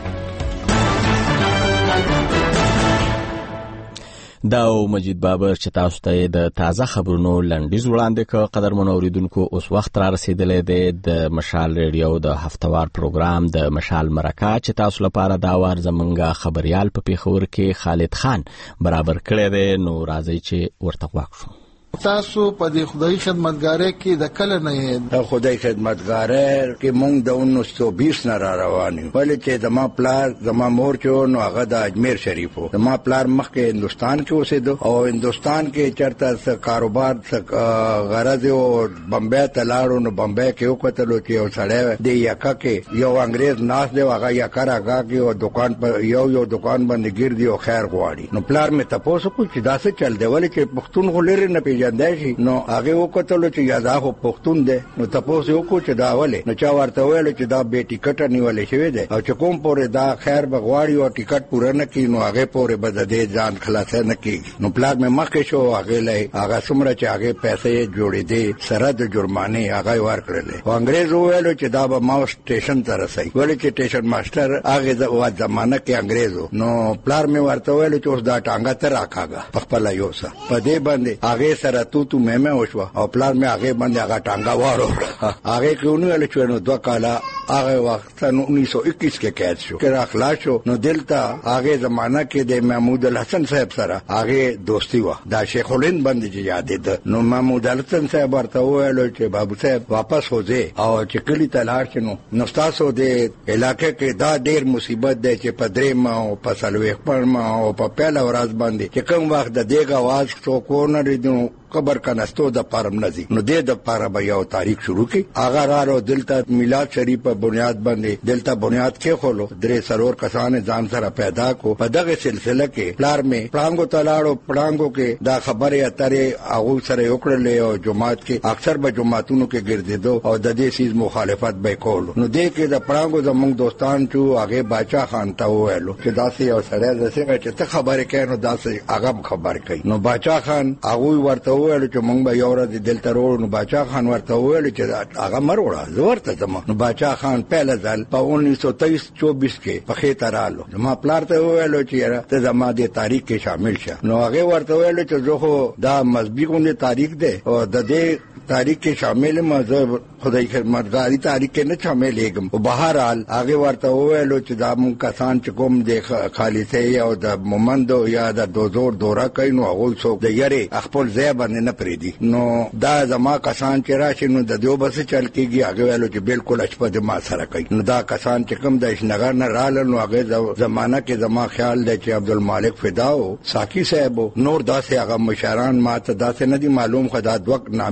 دا او مجید بابر چې تاسو ته د تازه خبرونو لنډیز وړاندې کړ. قدرمنو اوریدونکو اوس وخت را رسیدلی دی د مشال ریډیو د هفتوار پروګرام د مشال مرکه چې تاسو لپاره دا وار زمونږ خبريال په پیښور کې خالد خان برابر کړی دی. نو راځئ چې ورته غوږ شو. تاسو په دې خدای خدمتګارۍ کې د کله نه یې د خدای خدمتګارۍ کې مونږ د انیس سو بیس نه را روان یو. ولې چې زما پلار زما مور چې نو هغه د اجمیر شریف و. زما پلار مخکې هندوستان کې اوسېدو او هندوستان کې چرته څه کاروبار څه غرض او بمبئی ته لاړو. نو بمبئی کې وکتلو چې یو سړی د یکا کې یو انګريز ناس دی هغه یکا راغا کې او دکان په یو یو دکان باندې ګرځي او خیر غواړي. نو پلار مې تاسو کو چې دا څه چل دی ولې چې پښتون غلره نه پیژندای شي. نو هغه وکتلو چې یادا خو پښتون دی. نو تاسو یو کو چې دا ولې نو چا ورته ویل چې دا به ټیکټ نیولې شوی دی او چې کوم پورې دا خیر بغواړي او ټیکټ پوره نه کړي نو هغه پورې بد دې ځان خلاص نه کیږي. نو پلان مې مخکې شو هغه لای هغه څومره چې هغه پیسې جوړې دي سره د جرمانه هغه ورکړل. او انګريز ویل چې دا به ما سټیشن ته رسي. ولې چې سټیشن ماستر هغه د وخت زمانہ کې انګريزو. نو پلان مې ورته ویل چې اوس دا ټانګه ته راکاګه په خپل یوسه په دې باندې هغه سره تو تو مې مې وشو او پلان مې هغه باندې هغه ټانګه وارو هغه کېونه ول چې نو دوه کاله هغه وخت نو انیس سو اکیس کې قید شو. کله اخلاص شو نو دلته هغه زمانہ کې د محمود الحسن صاحب سره هغه دوستی و. دا شیخ الهند باندې یاد ده. نو محمود الحسن صاحب ورته ویل چې بابو صاحب واپس وځي او چې کلی تلار شنو نو تاسو د علاقې کې دا ډیر مصیبت ده چې په درې ما او په سلوي خپل ما او په پهلا ورځ باندې چې کوم وخت د دېګ आवाज څو کو نه ریدو قبر کناستو د پارم نزي. نو دې د پاره به یو تاریخ شروع کی. اغه رارو دلته میلاد شریف په بنیاد باندې دلته بنیاد کې خولو درې سرور کسان ځان سره پیدا کو. په دغه سلسله کې پلار می پړانګو تلاړو پړانګو کې دا خبره اترې هغه سره وکړلې او جماعت کې اکثر به جماعتونو کې ګرځیدو او د دې سیز مخالفت به کولو. نو دې کې د پړانګو زموږ دوستان چې هغه باچا خان ته ویلو چې داسې یو سړی داسې چې ته خبره کوي نو داسې هغه خبر کوي. نو باچا خان هغه ورته ویل چې مونږ به یو ورځ دلته وروړو. نو باچا خان ورته ویل چې هغه مروړه زورته زما. نو باچا خان پهله ځل په انیس سو تیئیس چوبیس کې په خې ترالو. ما پلار ته ویل چې ته زما د تاریخ کې شامل شه. نو هغه ورته ویل چې زه خو دا مذهبي غونډه تاریخ ده او د دې تاریخ کې شامل مذهب خدای خدمتګاری تاریخ کې نه شاملېږم. او بهرحال هغه ورته ویل چې دا مونږ کسان چې کوم د خالصې او د مومندو یا د دوزور دوره کوي نو هغه څوک د یری خپل ځای باندې نه پریدي. نو دا زما کسان چې راشي نو د دیو بس چل کېږي. هغه ویلو چې بالکل اشپه د ما سره کوي. نو دا کسان چې کوم د اشنغر نه رال نو هغه زمانہ کې زما خیال دی چې عبدالمالک فداو ساقی صاحب نور داسې هغه مشران ما ته داسې نه دي معلوم. خدای دوک نامې راته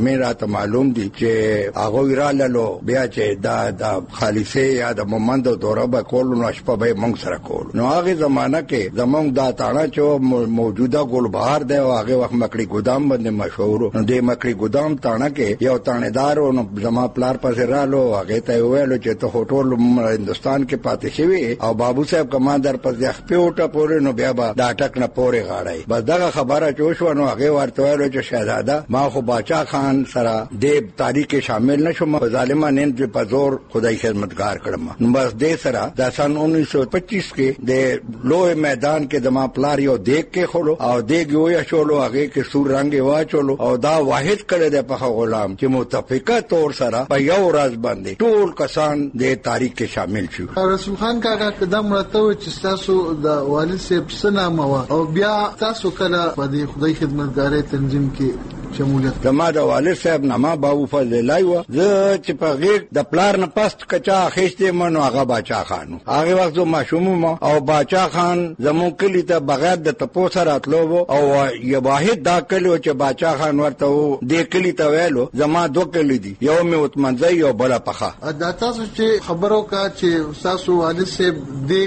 ته معلوم دي چې هغه رالو بیا چې دا د خالصه یا د مومند دوره به کول نو شپه به موږ سره کول. نو هغه زمانہ کې زمونږ دا تاڼه چې موجوده ګلبهار دی او هغه وخت مکړی ګودام باندې مشهور نو د مکړی ګودام تاڼه کې یو تاڼیدار نو زما پلار پسې رالو هغه ته ویلو چې ته هوټل هندستان کې پاتې شوی او بابو صاحب کمانډر پسې خپوټه پورې نو بیا با دا ټک نه پورې غاړای. بس دا خبره چوشو نو هغه ورته ویلو چې شهزاده ما خو باچا خان سره د تاریخ کې شامل نشم، ظالمانه په پزور خدای خدمتگار کړم. نو بس دې سره د سن انیس سو پچیس کې د لوی میدان کې د ما پلار یو دیک کې خلو او دیګ یو شولو هغه کې سور رنگ واچولو او دا واحد کړه د په غلام چې متفقه طور سره په یو ورځ باندې ټول کسان د تاریخ کې شامل شو. رسول خان کاغه قدم راته چې تاسو د والد صاحب سنامه او بیا تاسو کله په دې خدای خدمتګارۍ تنظیم کې شمولیت زما د والد صاحب نامه بابو فضل الله و زه چې په غیر د پلار نه پست کچا خېشته منو هغه باچا خانو هغه وخت زه ماشوم او باچا خان زمو کلی ته بغیر د تپو سره اتلو او یو واحد دا کلیو چې باچا خان ورته و دې کلی ته ویلو زما دوه کلی دي یو مې وتمنځي یو بل پخه. دا تاسو چې خبرو کا چې تاسو والد صاحب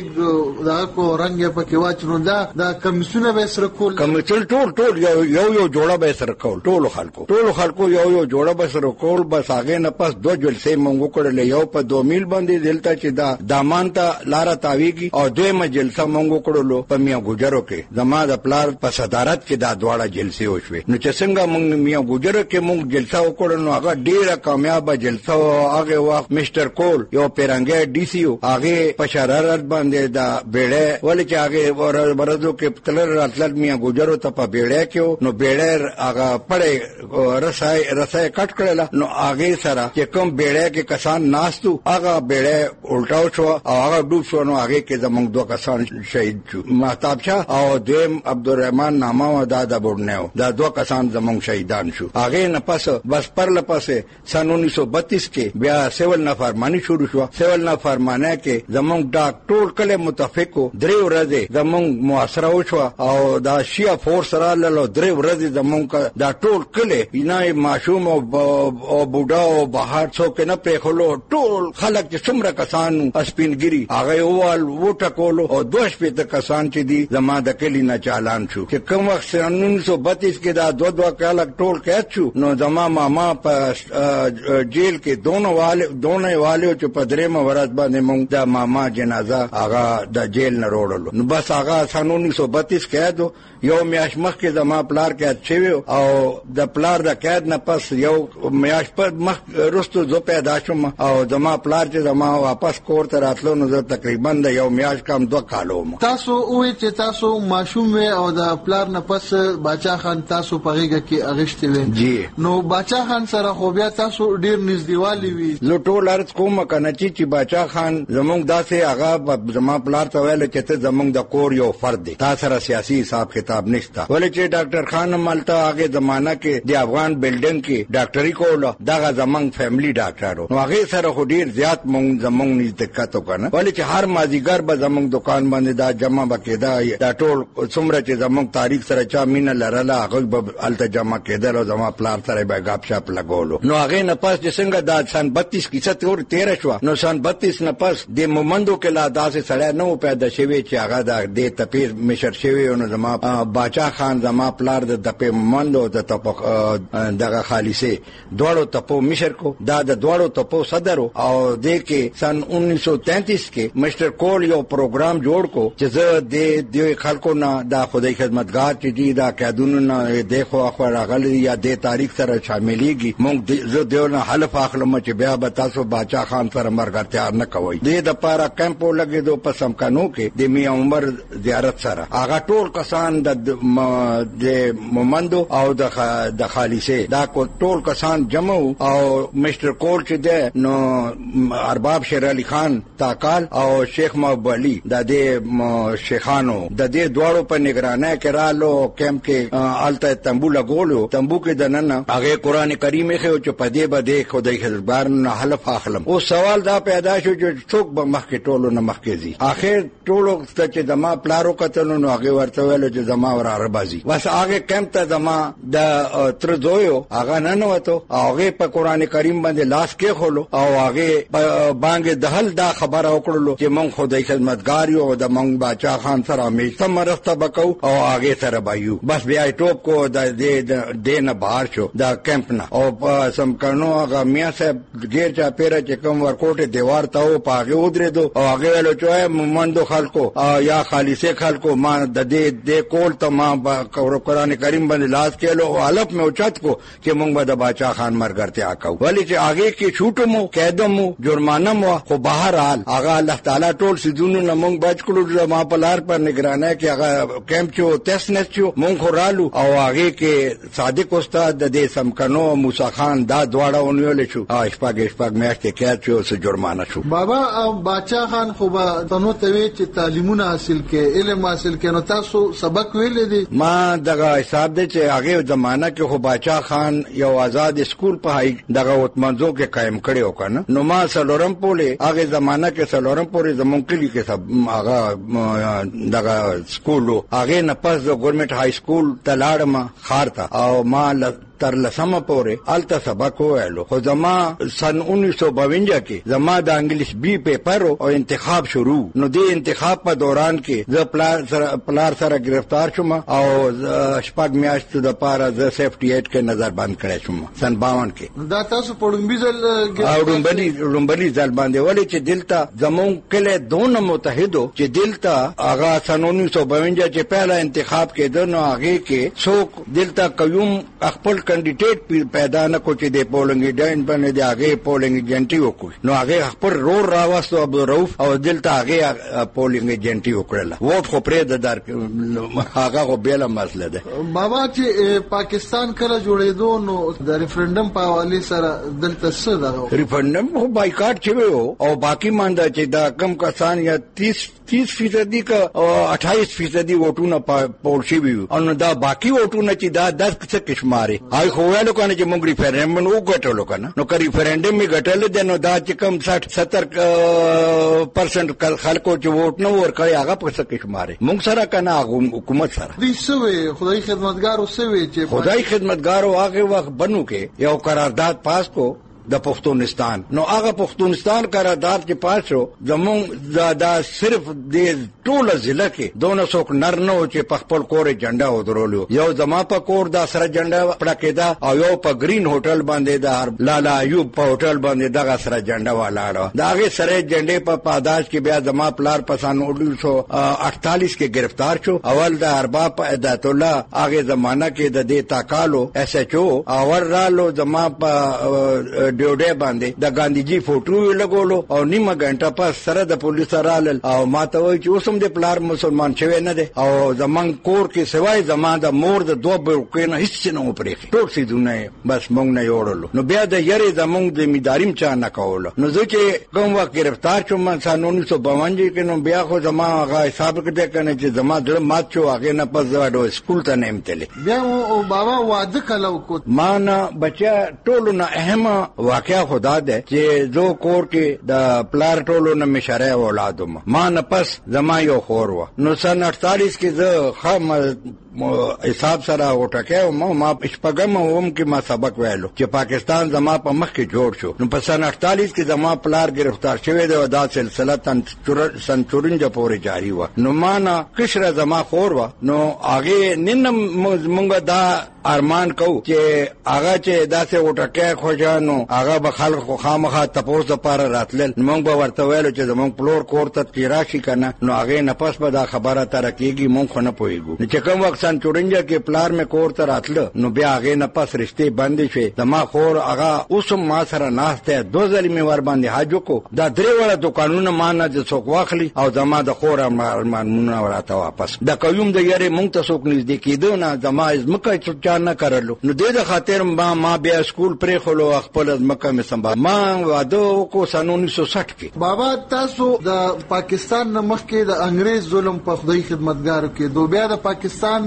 دې دا کو رنگ په کې واچنو دا دا کمیسونه به سره کول کمیسل ټول ټول یو یو جوړه به سره کول ټول خلکو ټول خلکو یو یو جوړه به سره کول. بس هغه نه پس دوه جلسې مونږ کړل یو په دوه میل باندې دلته چې دا دامان ته لار تاویږي او دویمه جلسه مونږ کړلو په میاں ګجرو کې زما د پلار په صدارت کې دا دواړه جلسې وشوي. نو چې څنګه مونږ میاں ګجرو کې مونږ جلسه وکړل نو هغه ډیره کامیاب جلسه او هغه وخت مستر کول یو پیرنګ ډي سی او هغه په شرارت باندې دا بیړه ولې چې هغه ورځو کې تلل راتل میاں ګجرو ته په بیړه کې نو بیړه هغه پړې رسای رسای کټ کړل نو هغه سره چې کوم بیړه کې کسان ناستو هغه بیړه الټاو شو او هغه ډوب شو نو هغه کې زمونږ دوه کسان شهید شو مهتاب شاه او دویم عبدالرحمن نامه او دادا بورنیو دا دوه کسان زمونږ شهیدان شو. هغه نه پس بس پر لپسه سن انیس سو بتیس کې بیا سیول نافرمانی شروع شو. سیول نافرمانه کې زمونږ دا ټول کله متفقو درې ورځې زمونږ محاصره وشو او دا شیا فورس را لاله درې ورځې زمونږ دا ټول کله بنای معشوم او او بوډا او بهر څوک نه پېخلو ټول خلک چې څومره کسان اسپینګری هغه وال وټه کولو او دوه شپږ کسان چې دي زما د کلی نه چالان شو چې کوم وخت سن انیس سو بتیس کې دا دوه دوه کال ټول قید شو نو زما ماما په جیل کې دونو والے دونو والے چې په درې مورات باندې مونږ د ماما جنازه هغه د جیل نه وروړلو. نو بس هغه سن انیس سو بتیس کې یو میاش مخ کې زما پلار کې شوی او د پلار د قید نه پس یو میاش په مخ رستو زو پیدا شوم او زما پلار چې زما واپس کور ته راتلو نو زه تقریبا د یو میاش کم دوه کالو م تاسو وې چې تاسو ماشوم او د پلار نه پس باچا خان تاسو پغېګه کې اغشتې وې جی نو باچا خان سره خو بیا تاسو ډیر نږدېوالي وي لو ټول ارز کوم کنه چې باچا خان زمونږ داسې هغه زما پلار ته ویل چې ته زمونږ د کور یو فرد دی تاسو سره سیاسي حساب کتاب نشته ولې چې ډاکټر خان مالته هغه زمانہ کې د افغان بلډینګ کې ډاکټري کوله دغه زمونږ فیملی ډاکټر نو هغه سره خو ډیر زیات مونږ زمونږ نه دقت وکنه ولې چې هر مازیګر به زمونږ دکان باندې دا جمع بکیدا دا ټول څومره چې زمونږ تاریخ سره چا مين لرله هغه به الته جمع کېدل او زموږ پلار سره به غاپ شاپ لګولو. نو هغه نه پس چې څنګه دا سن بتیس کې څه تور تیر شو نو سن بتیس نه پس د مومندو کې لا داسې سړی نو پیدا شوی چې هغه د تپیر مشر شوی نو زما باچا خان زما پلار د تپې مومندو د تپ دغه خالصه دوړو تپو مشر کو دا د دوړو تپو صدر او د کې سن انیس سو تینتیس کې مستر کول یو پروګرام جوړ کو چې زه د د خلکو نه دا خدای خدمتگار چې دی دا قانون نه دیکھو اخو راغلی یا د تاریخ سره شاملېږي مونږ زه دیونه حلف اخلم چې بیا به تاسو باچا خان سره مرګ نه کوي د لپاره کیمپو لګې دو پسم کانو کې د میاں عمر زیارت سره هغه ټول کسان د د مومندو او د د خالصه دا ټول کسان جمع او مستر کول چې ده نو ارباب شیر علي خان تاکال او شیخ محبوب علي د دې شیخانو د دې دوړو په نگرانه کې رالو کیمپ کې آلته تنبو لګولو تنبو کې د نن هغه قران کریم خو چې په دې باندې خدای خبر نه حلف اخلم او سوال دا پیدا شو چې څوک به مخ کې ټولو نه مخ کې زی اخر ټولو ته چې دما پلارو کتل نو هغه ورته ویل چې زما ور عربازي بس هغه کیمپ ته زما د د تر زویو هغه نه نوته هغه په قران کریم باندې لاس کې خولو او هغه باندې د حل دا خبره وکړلو چې مونږ خدای خدمتګار یو د مونږ باچا خان سره همیشه مرسته وکاو او هغه سره بایو بس بیا ټوپ کو د دې دینه بهر شو د کیمپ نه او سم کانو هغه میا صاحب غیر چا پیره چې کوم ورکوټه دیوار ته او پاغه ودرېدو او هغه ولو چې مومندو خلکو یا خالصه خلکو ما د دې د کول ته ما قران کریم باندې لاس کېلو او حلف مې اوچت کو چې مونږ به د باچا خان مرګرته آکاو ولی چې هغه کې چھوټو مو قیدم مو جرمانه مو خو بهر حال هغه الله تعالی ټول سيزونو نه مونږ بچ کړو ما په لار پر نگرانه کې هغه کیمپ چې تست نه چې مونږ خورالو او هغه کې صادق استاد د دې سمکنو موسی خان دا دواړه ونیول شو او شپږ شپږ میاشتې کې چې اوس جرمانه شو. بابا باچا خان خو به تنو ته چې تعلیمونه حاصل کې علم حاصل کې نو تاسو سبق ویل دي ما دغه حساب دي چې هغه زمانہ کې خو باچا خان یو آزاد اسکول په هاي دغه وتمنځو کې قائم کړو کنه نو ما سلورم پوله هغه زمانہ کې سلورم پورې زمون کلی کې سب هغه دغه سکولو هغه نه پس د ګورنمنت های سکول تلاړم خارتا او ما تر لسمه پورې الته سبق وایلو خو زما سن انیس سو باونجا کې زما د انګلیش بی پیپر او انتخاب شروع نو دې انتخاب په دوران کې ز پلار سره پلار سره گرفتار شوم او شپږ میاشتې د پاره ز سیفټی ایټ کې نظر بند کړی شوم سن باون کې دا تاسو پړمبي ځل او رومبلی رومبلی ځل باندې ولې چې دلته زمون کله دونه متحدو چې دلته هغه سن انیس سو باونجا چې پهلا انتخاب کې دنو هغه کې څوک دلته قیوم خپل کینډیډیټ پیدا نه کو چې د پولنګ ایجنټ باندې د هغه پولنګ ایجنټ وکړي نو هغه خپل رور راوستو عبدالرؤف او دلته هغه پولنګ ایجنټ وکړل ووټ خو پرې د در هغه خو بیل مسله ده. بابا چې پاکستان کله جوړېدو نو د ریفرندم په حواله سره دلته څه ده ریفرندم خو بایکاټ شوی او باقی مانده چې دا کم کسان یا تیس تیس فیصدی کا اٹھائیس فیصدی ووټونه پول شوی او دا باقی ووټونه چې دا دس څه کشماره آی خو ویلو کنه چې موږ ریفرندم وګټلو کنه نو که ریفرندم می ګټل دي نو دا چې کم ساठ ستر پرسنٹ خلکو چې ووټ نه ورکړي هغه په څه کې شماره موږ سره کنه حکومت سره دي سوې خدای خدمتګار اوسوي چې خدای خدمتګار او هغه وخت بنو کې یو قرارداد پاس کو د پښتونستان نو هغه پښتونستان قرارداد کې پاس شو زمون دا صرف د ټوله ضلع کې دونه څوک نر نه و چې په خپل کور جنډا ودرولو یو زما په کور دا سره جنډا پړکېدا او یو په گرین هوټل باندې د لالا ایوب په هوټل باندې دغه سره جنډا ولاړو دا هغه سره جنډې په پاداش کې بیا زما پلار پسان اونیس سو اٹھتالیس کې گرفتار شو اول د ارباب په عدالت الله هغه زمانہ کې د دې تاکالو ایس ایچ او اور رالو زما په ډیوډه باندې د ګاندیجی فوټو لګولو او نیمه غنټه پس سره د پولیس رالل او ماته وای چې اوسم د پلار مسلمان شوی نه دی او زمون کور کې سوای زما د مور د دوه برکې نه هیڅ نه و پرې ټول سي دونه بس مونږ نه یوړلو نو بیا د یری زمون د میداریم چا نه کولو نو زه چې کوم وخت گرفتار شوم سن انیس سو باون کې نو بیا خو زما هغه حساب کړه کنه چې زما د مات شو هغه نه پس دا سکول ته نیم تل بیا او بابا واده کلو کو ما نه بچا ټول نه اهم واقعا خدا ده چې زه کور کې د پلار ټولو نه مشره اولادم ما نه پس زما یو خور و نو سن اٹتالیس کې زه خام حساب سره وټکه ما ما شپږم هم کې ما سبق ویلو چې پاکستان زما په مخ کې جوړ شو نو په سن اٹتالیس کې زما پلار گرفتار شوی دی او دا سلسله تن سن چورنجه پورې جاری و نو ما نه کشره زما خور و نو هغه نن مونږ دا ارمان کو چې هغه چې داسې وټکه خوځانو هغه به خلک خو خامخا تپوس لپاره راتلل مونږ به ورته ویلو چې زمونږ پلور کور ته تیراشي کنه نو هغه نه پس به دا خبره تر کېږي مونږ خو نه پويګو چې کوم وخت سن چورنجه کې پلار مې کور ته راتل نو بیا هغه نه پس رشتې بندې شوې زما خور هغه اوسم ما سره ناشته دو ځلې مې ور باندې حاجو کو دا درې وړه دکانونه ما نه د څوک واخلي او زما د خور ارمانونه ورته واپس د قیوم د یاري مونږ ته څوک نږدې کېدو نه زما ځمکه چا نه کړلو نو د دې خاطر ما ما بیا سکول پرې خلو خپل ځمکه مې سمبا ما واده کو سن انیس سو ساٹھ کې بابا تاسو د پاکستان نه مخکې د انګريز ظلم په خدای خدمتګار کې دو بیا د پاکستان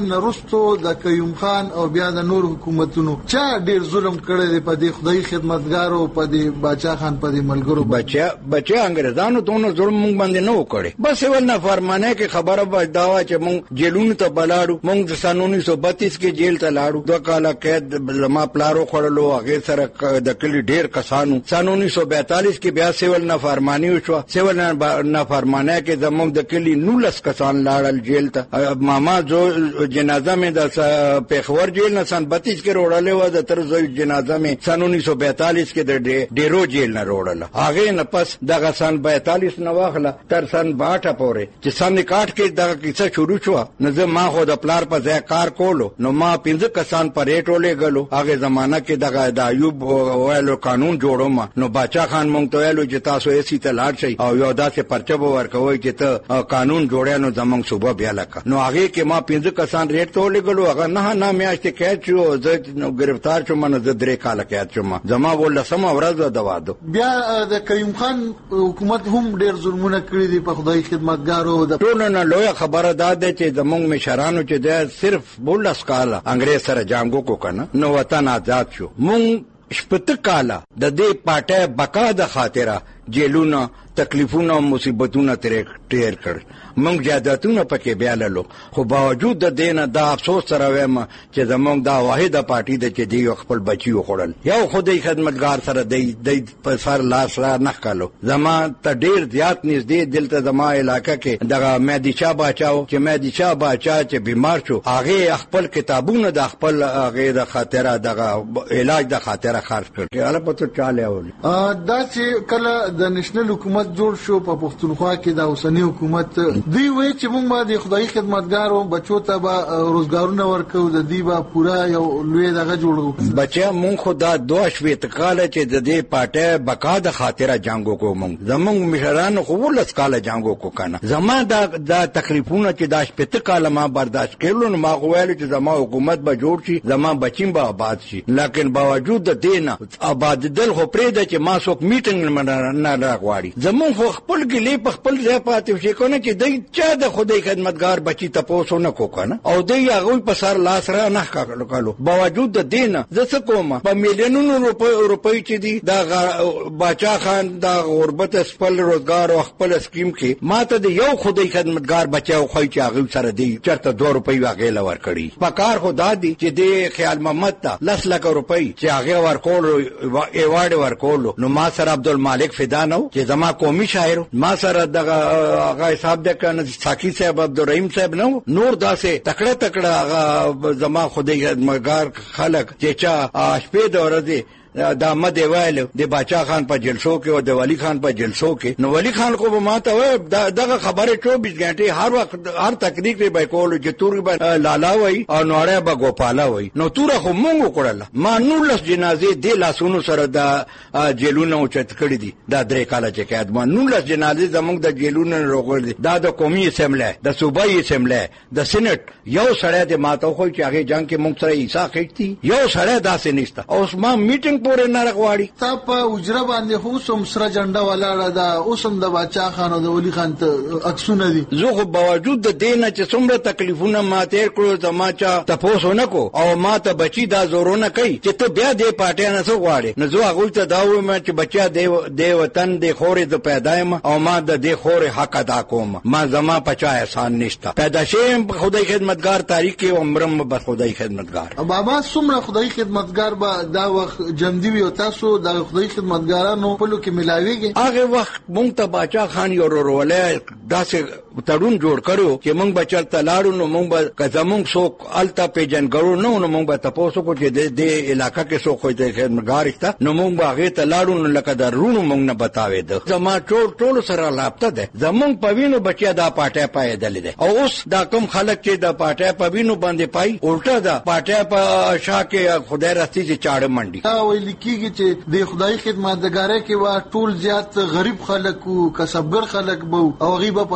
نظام نرستو د قیوم خان او بیا د نور حکومتونو چا ډیر ظلم کړی دی په دې خدای خدمتګارو په دې باچا خان په دې ملګرو بچا بچا انګريزانو دونو ظلم مونږ باندې نه وکړي بس ول نه فرمانه کې خبره به داوا چې مونږ جیلونو ته بلاړو مونږ د سن انیس سو بتیس کې جیل ته لاړو دوه کاله قید زما پلارو خړلو هغه سره د کلی ډیر کسانو سن انیس سو بیالیس کې بیا سیول نه فرمانی وشو سیول نه فرمانه کې زموږ د کلی نولس کسان لاړل جیل ته ماما جو جنازه مې د پیښور جیل نه سن بتیس کې وروړلې و د تر زوی جنازه مې سن انیس سو بیالیس کې د ډیرو جیل نه وروړل هغه نه پس دغه سن بیالیس نه واخله تر سن باټه پورې چې سن اکاټ کې دغه کیسه شروع شو نو زه ما خو د پلار په ځای کار کولو نو ما پنځه کسان پرې ټولې غلو هغه زمانہ کې دغه د ایوب ویلو قانون جوړوم نو باچا خان مونږ ته ویلو چې تاسو ایسی ته لاړ شئ او یو داسې پرچه ورکوي چې ته قانون جوړیا نو زمونږ صوبه بیا لکه نو هغه کې ما پنځه کسان ریټ ټولې غلو هغه نه نه میاشتې قید شو زه گرفتار شوم نو زه درې کاله قید شوم زما ول سم ورځ د واده بیا د قیوم خان حکومت هم ډیر ظلمونه کړی دي په خدای خدمتګارو د ټول نه لوی خبره ده چې زمونږ مشرانو چې د صرف بولس کاله انګريز سره جنگو کو کنه نو وطن آزاد شو مونږ شپته کاله د دې پټه بقا د خاطره جیلونه تکلیفونه او مصیبتونه تیر کړ موږ جاداتونه پکې بیا لالو خو باوجود د دینه دا افسوس سره وایم چې زموږ دا واحده پارټي د چې دی خپل بچیو خړل یو خدای خدمتګار سره دی د په سر لاس را نه کالو زما ته ډیر زیات نږدې دلته زما علاقې کې دغه مهدی شاه بچاو چې مهدی شاه بچا چې بیمار شو هغه خپل کتابونه د خپل هغه د خاطره دغه علاج د خاطره خرج کړ هغه پته چاله اول دا چې کله د نېشنل حکومت جوړ شو په پښتونخوا کې د اوسنی حکومت دی وی چې موږ باندې خدای خدمتګارو بچو ته به روزګارونه ورکو د دی به پورا یو لوی دغه جوړو بچا مونږ خدا دوه شويت کاله چې د دې پټه بقا د خاطره جنگو کو مونږ زمونږ مشران خو ولس کاله جنگو کو کنه زما دا د تکلیفونه چې د شپته کاله ما برداشت کړل نو ما ویل چې زما حکومت به جوړ شي زما بچیم به آباد شي لیکن باوجود د دینه آباد دل خو پرې د چې ما څوک میټینګ نه راغواړي زمون خو خپل ګلې په خپل ځای پاتې شي کنه چې دای چا د خدای خدمتګار بچی تاسو نه کو کنه او دای هغه په سر لاس را نه کاکلو باوجود د دینه زه کومه په میلیونونو روپۍ چې دي دا باچا خان دا غربت خپل روزګار او خپل سکیم کې ماته د یو خدای خدمتګار بچاو خو چې هغه سره دی چرته دوه روپۍ واغې لور کړی په کار خدا دی چې د خیال محمد ته لس لک روپۍ چې هغه ورکول ایوارډ ورکول نو ما سره عبدالمالک فدا نو چې زما قومي شاعر ما سره دغه هغه حساب د کنه ساقي صاحب عبدالرحیم صاحب نو نور داسې تکړه تکړه هغه زما خدای خدمتګار خلک چې چا شپې د ورځې دا مد ویل د باچا خان په جلسو کې او د ولی خان په جلسو کې نو ولی خان کو به ماته و دغه خبره چوبیس غنټه هر وخت هر تقریر کې به کول چې تور به لالا وای او نوړه به ګوپالا وای نو تور خو مونږ وکړل ما نولس جنازې د لاسونو سره د جیلونو چت کړی دي دا درې کاله چې قید ما نولس جنازې زمونږ د جیلونو روغل دي دا د قومي اسمبلی د صوبایي اسمبلی د سېنات یو سړی د ماته خو چې هغه جنگ کې مونږ سره عیسی خېټي یو سړی داسې نشته او ما میټینګ پورې نه راغواړي تا په اجره باندې خو سم سره جنډه ولاړه ده اوسم د باچا خان او د ولی خان ته عکسونه دي زه خو باوجود د دینه چې څومره تکلیفونه ما تیر کړو زما چا تاسو نه کو او ما ته بچی دا زورونه کوي چې ته بیا دې پټه نه سو غواړي نو زه هغه ته دا وایم چې بچا دې وطن دې خورې د پیدایم او ما د دې خورې حق ادا کوم ما زما پچا احسان نشته پیدا شیم خدای خدمتګار تاریخ کې عمرم به خدای خدمتګار بابا څومره خدای خدمتګار به دا وخت جمدی او تاسو د خدای خدمتګارانو په لو کې ملاويږي هغه وخت مونږ ته باچا خان یو ورولې داسې تړون جوړ کړو چې مونږ بچل تلاړو نو مونږ به کزمون څوک التا پیجنګرو نو نو مونږ به تاسو کو چې د دې علاقې کې څوک خدای خدمتګار شته نو مونږ به هغه تلاړو نو لکه درونو مونږ نه بتاوي ده زما ټول ټول سره لابطه ده زمون په وینو بچیا دا پټه پای دل ده او اوس دا کم خلک چې دا پټه په وینو باندې پای الټا دا پټه په شا کې خدای راستي چې چاړه منډي دا ویل کیږي چې د خدای خدمتګارۍ کې وا ټول زیات غریب خلک او کسبګر خلک بو او غیبه په لوی لوی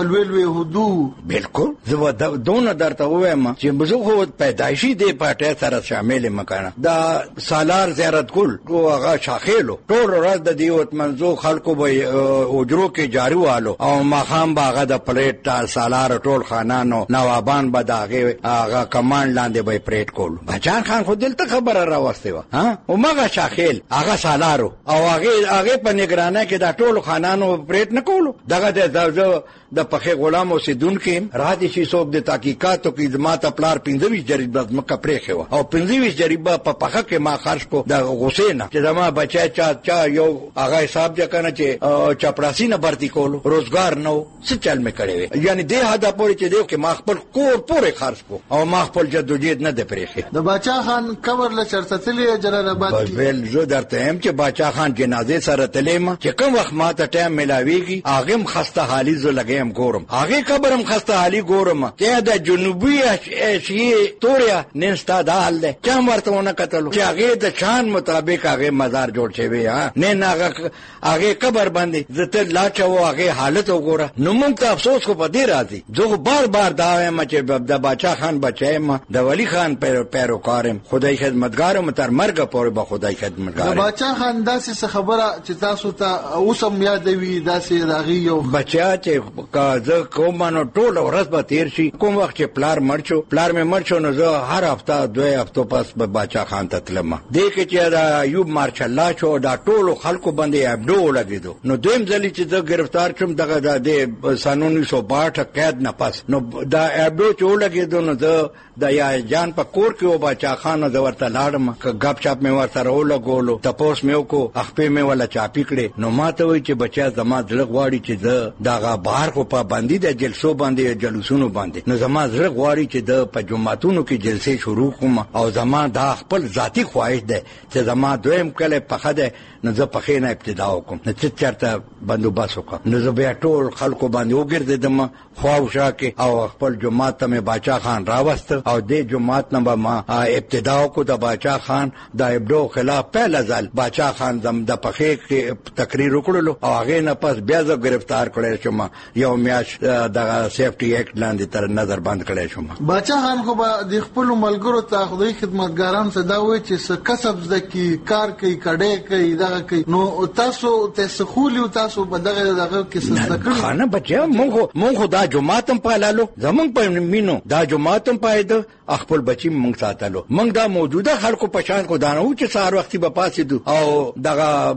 يهودو بالکل زه دونه درته وایم چې زه خو پیدایشي دی پټه سره شامل مکانه دا سالار زیارت کول او هغه شاخېلو ټول ورځ د دیوت منځو خلکو به اوجرو کې جاری والو او ماخام باغه د پلیټ سالار ټول خانانو نوابان به داغه هغه کمانډ لاندې به پریټ کول بچان خان خو دلته خبره راوسته و ها او ماغه شاخېل هغه سالارو او هغه هغه په نگرانه کې دا ټول خانانو پریټ نه کولو دغه د د پخې غلام اوسیدونکو راځي چې څوک د تحقیقاتو کې ځماته پلار پنځوي جریبه مکه پرېخه و او پنځوي جریبه په پخه کې ما خرج کو د غسینا چې زما بچا چا چا یو هغه حساب ځکه نه چې چپړاسی نه برتی کولو روزګار نو څه چل مې کړی وي یعنی د هدا پورې چې دیو کې ما خپل کور پورې خرج کو او ما خپل جدوجہد نه د پرېخه د بچا خان قبر له چرته تلې جلال آباد کې بل زه درته هم چې بچا خان جنازه سره تلې چې کوم وخت ما ته ټایم ملاويږي هغه خسته حالي زو لګیم ګورم هغه قبرم خسته حالي ګورم چې د جنوبي ایشیا توریا ننستا دال ده چې مرتونه کتلو چې هغه د شان مطابق هغه مزار جوړ شوی ها نه نه هغه قبر باندې زته لا چو هغه حالت وګوره نو موږ ته افسوس کو پدې راځي زه بار بار دا وایم چې د بچا خان بچایم د ولی خان پیروکارم خدای خدمتګارم تر مرګ پورې به خدای خدمتګار د بچا خان داسې خبره چې تاسو ته اوسم یادوي داسې راغی یو بچا چې زه کوم نو ټول ورځ به تیر شي کوم وخت چې پلار مړ شو پلار مې مړ شو نو زه هر هفته دوه هفتو پس به بچا خان ته تلم دې کې چې دا ایوب مارچ الله شو دا ټول خلکو باندې ابډو لګیدو نو دویم ځلی چې زه گرفتار شوم دغه د سن उन्नीस सौ बासठ قید نه پس نو دا ابډو چې لګیدو نو زه د یا جان په کور کې او بچا خان د ورته لاړم ک غپ چاپ مې ورته راولګولو تپوس مې وکړو خپې مې ولا چاپی کړې نو ماته وی چې بچا زما زړه غواړي چې زه داغه بهر کو پابندي د جلسو باندې جلوسونو باندې نو زما زړه غواړي چې د په جمعتونو کې جلسې شروع کوم او زما دا خپل ذاتی خواهش ده چې زما دویم کله پخه ده نو زه پخې نه ابتدا وکم نو چې چرته بندوباس وکم نو زه بیا ټول خلکو باندې وګرځیدم خواوشا کې او خپل جمعات ته مې بچا خان راوست او د جمعات نه ما ابتدا کو د بچا خان د ابډو خلاف پهل ځل بچا خان زم د پخې کې تقریر وکړلو او هغه نه پس بیا زه گرفتار کړی شوم یو میاش د سیفټي ایکټ لاندې تر نظر بند کړی شوم بچا خان خو د خپل ملګرو ته خدای خدمتګاران څخه دا وایي چې څه کسب زکه کار کوي کډې کوي دا کوي نو تاسو ته سخولي او تاسو په دغه دغه کې څه کړی خانه بچا مونږ مونږ دا جمعاتم پالالو زمونږ په مينو دا جمعاتم پاید خپل بچی مونږ ساتلو مونږ دا موجوده خلکو په شان کو دانو چې سار وختي به پاسې دو او دغه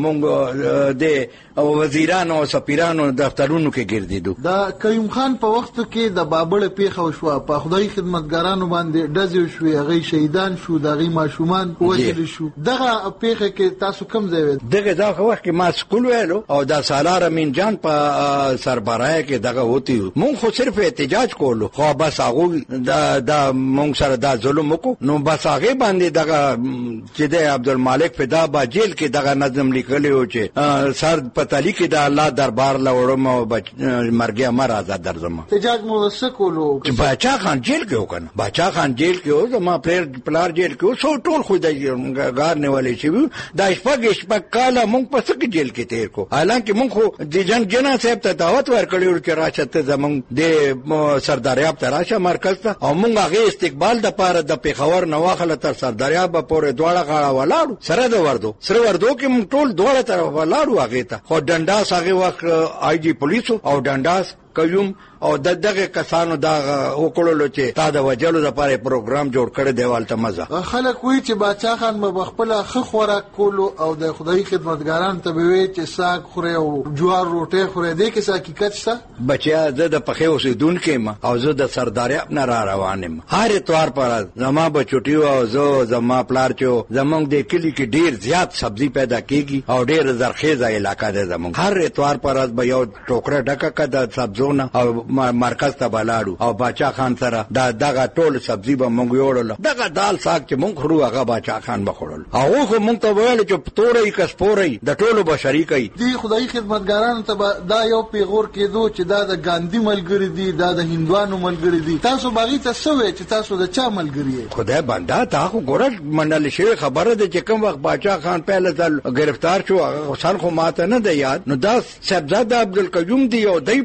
مونږ د وزیرانو او سفیرانو دفترونو کې ګرځیدو دا قیوم خان په وخت کې د بابل پیښه شو په خدای خدمتګارانو باندې ډزې شو هغه شهیدان شو دغه ماشومان وژل شو دغه پیښه کې تاسو کوم ځای دغه دا وخت کې ما سکول ویلو او دا سالار امین جان په سربراهي کې دغه وتی مونږ خو صرف احتجاج کولو خو بس هغه دا دا مونږ سره دا ظلم وکړو نو بس هغه باندې دغه چې د عبدالمالک فدا با جیل کې دغه نظم لیکلی و چې سر پتالی کې د الله دربار لورم او مرګه مر آزاد درځم احتجاج مو وسکولو چې بچا خان جیل کې وکنه بچا خان جیل کې و زما پلار پلار جیل کې و سو ټول خو د غار نیولې شي دا شپږ شپږ کاله مونږ په سکه جیل کې تیر کو حالانکه مونږ خو د جنگ جنا صاحب ته دعوت ورکړی چې راشه زمونږ د سرداریاب تراشه مرکز ته او مونږ هغه استقبال د پاره د پیښور نواخله تر سرداریاب پورې دواړه غاړه ولاړو سره د وردو سره وردو کې مونږ ټول دواړه طرف ولاړو هغه ته خو ډنډاس هغه وخت آی جی پولیسو او ډنډاس قیوم او د دغه کسانو دا وکړلو چې تا د وجلو لپاره پروګرام جوړ کړی دیوالته مزه خلک وی چې بچا خان به خپل خ خوراک کولو او د خدای خدمتګاران ته وی چې ساګ خوري او جوار روټه خوري د کیسه حقیقت شته بچیا زه د پخې اوسیدونکو ما او زه د سرداري نه را روانم هر اتوار پر زما بچوټیو او زه زما پلار چو زمونږ د کلی کې ډیر زیات سبزی پیدا کیږي او ډیر زرخیزه علاقہ ده زمونږ هر اتوار پر به یو ټوکره ډکه کده سبزونه او مرکز ته بلاړو او بچا خان سره دا دغه ټول سبزی به مونږ یوړل دغه دال ساګ چې مونږ خورو هغه بچا خان بخورل او خو مونږ ته ویل چې تورې کس پورې د ټولو بشری کوي دی خدای خدمتګارانو ته دا یو پیغور کېدو چې دا د ګاندی ملګری دي دا د هندوانو ملګری دي تاسو باغی ته سوې چې تاسو د چا ملګری خدای بندا تا خو ګورل منل شي خبره ده چې کوم وخت بچا خان پهله ځل گرفتار شو حسین خو ماته نه دی یاد نو دا صاحبزاده عبدالقیوم دی او دای پاسه د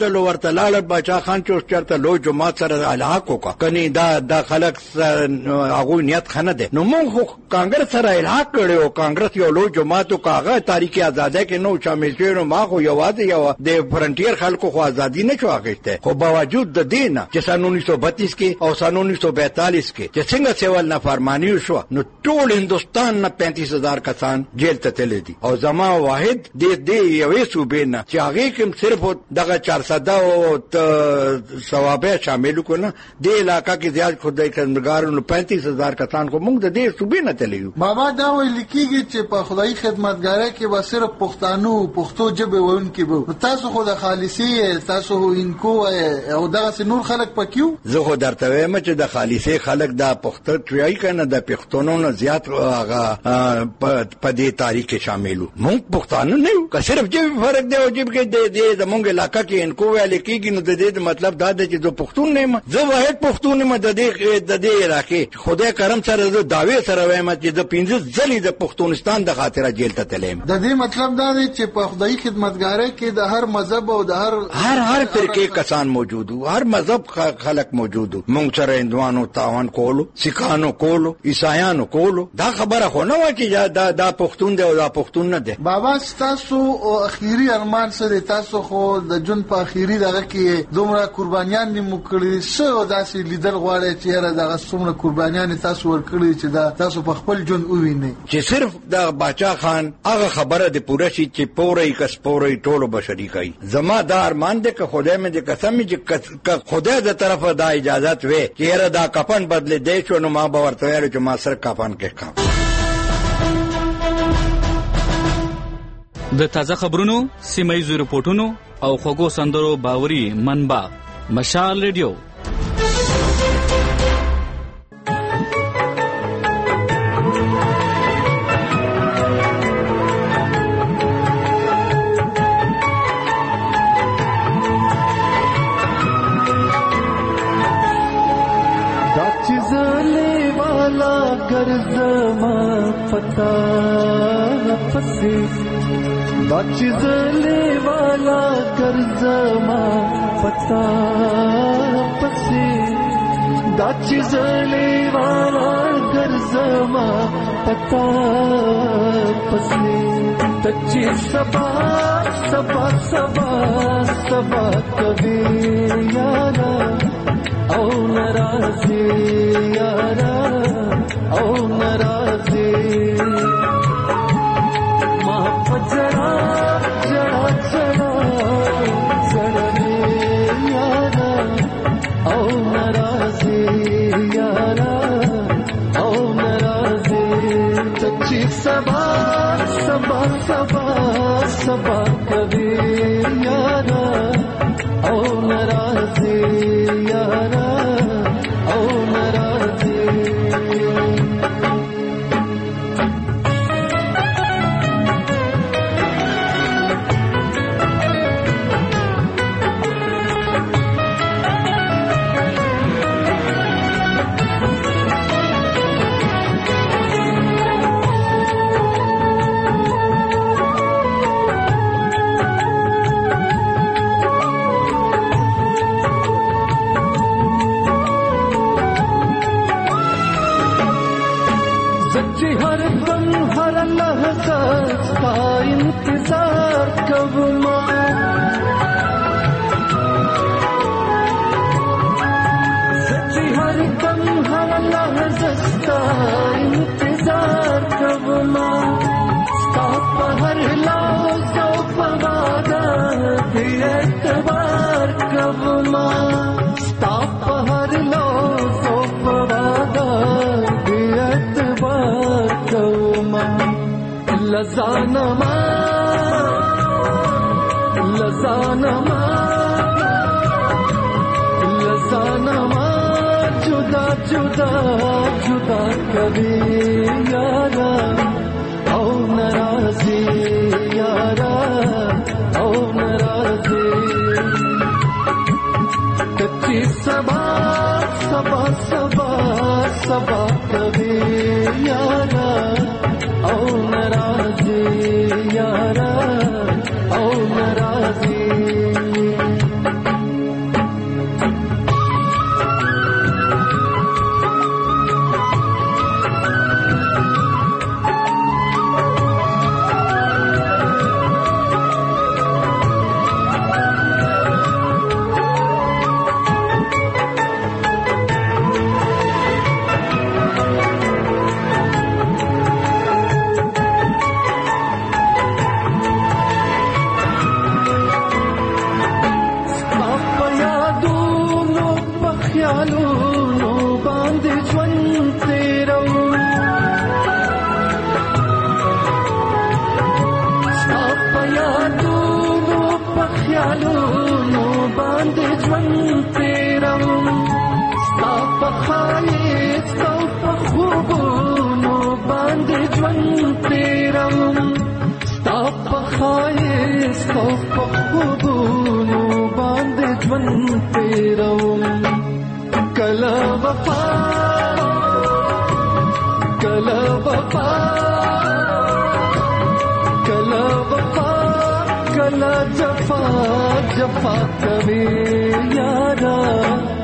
لاړل ورته لاړل باچا خان چې چرته لو جماعت سره الحاق وکړه کني دا د خلک هغه نیت خنه ده نو موږ خو کانګرس سره الحاق کړو کانګرس یو لو جماعت او کاغه تاریخ آزادۍ کې نو شامل شوی ما خو یوازې یو د فرنټیر خلکو خو ازادي نه چواغشته خو باوجود د دې نه چې سن انیس سو بتیس کې او سن انیس سو بیالیس کې چې څنګه سیول نافرمانی شو نو ټول هندستان نه پینتیس هزار کسان جیل ته تللی دي او زما واحد د دې یوې صوبې نه چې هغه کې صرف دغه چهارصد او ثوابه شامل کونه د علاقہ کې زیات خدای خدمتګارانو پینتیس هزار کسان خو موږ د دې صوبې نه تللیو بابا دا ویل کېږي چې په خدای خدمتګارۍ کې به صرف پښتانه پښتو ژبه وونکي به تاسو خو د خالصي تاسو انکو او دغه نور خلک پکيو زه خو درته وایم چې د خالصي خلک د پښتو توای کنه د پښتونو نه زیات هغه په دې تاریخ کې شاملو موږ پښتانه نه یو که صرف چې فرق دی او چې کې د زمونږ علاقہ کې انکو ویل کېږي نو د دې مطلب دا دی چې د پښتون نه یم زه واحد پښتون نه د دې د دې علاقې خدای کرم سره زه داوی سره وایم چې د پنځه ځلې د پښتونستان د خاطره جیل ته تلم د دې مطلب دا دی چې په خدای خدمتګارۍ کې د هر مذهب او د هر هر هر فرقې کسان موجود وو هر مذهب خلک موجود وو موږ سره هندوانو تاوان کولو سکانو کولو عیسایانو کولو دا خبره خو نه و چې دا دا پښتون دی او دا پښتون نه دی بابا تاسو اخیری ارمان سره تاسو خو د جون په اخیری دغه کې دومره قربانیان نیمو کړی څو داسې لیدل غواړي چې هر دغه څومره قربانیان تاسو ورکړي چې دا تاسو په خپل جون ووینئ چې صرف د باچا خان هغه خبره د پوره شي چې پورې کس پورې ټولو بشری کوي زما دا ارمان دی که خدای مې د قسم چې خدای د طرفه دا اجازه وي چې هر دا کفن بدل دی شو نو ما به ورته ویل چې ما سره کفن کې کا د تازه خبرونو سیمایي رپورټونو او خوږو سندرو باوري منبع مشال ریډیو पता पसी बाचिज़ले वाला कर्ज़मा पता पसी दाचिज़ले वाला कर्ज़मा पता पसी तच्ची सबा सबा सबा सबा कभी यारा औ नाराज़ी यारा औ नाराज़ी जरा जरा जरा जरा यारा औ नाराज़ी यारा औ नाराज़ी सच्ची सबा सबा सबा सबा कभी यारा औ नाराज़ी यारा औ नाराज़ी इंतजार कब सच्ची हर दम हर लहज़त का इंतजार कब स्टॉप हर लफ्ज़ों पर वादा भी एतबार कब स्टॉप हर लफ्ज़ों पर वादा भी एतबार कब लज़ानमा लज़ानमा लज़ानमा जुदा जुदा जुदा कभी यारा औ नाराज़ी यारा औ नाराज़ी कच्ची सबा सबा सबा सबा कभी यारा औ नाराज़ी यारा औ नाराज़ी نو باندې ژوند تیرو ستا په یادونو په خیالونو باندې ژوند تیرو ستا په ښایست او په خوبونو باندې ژوند تیرو ستا په ښایست او په خوبونو باندې ژوند تیرو کله وفا کله وفا کله وفا کله جفا جفا کوي یارا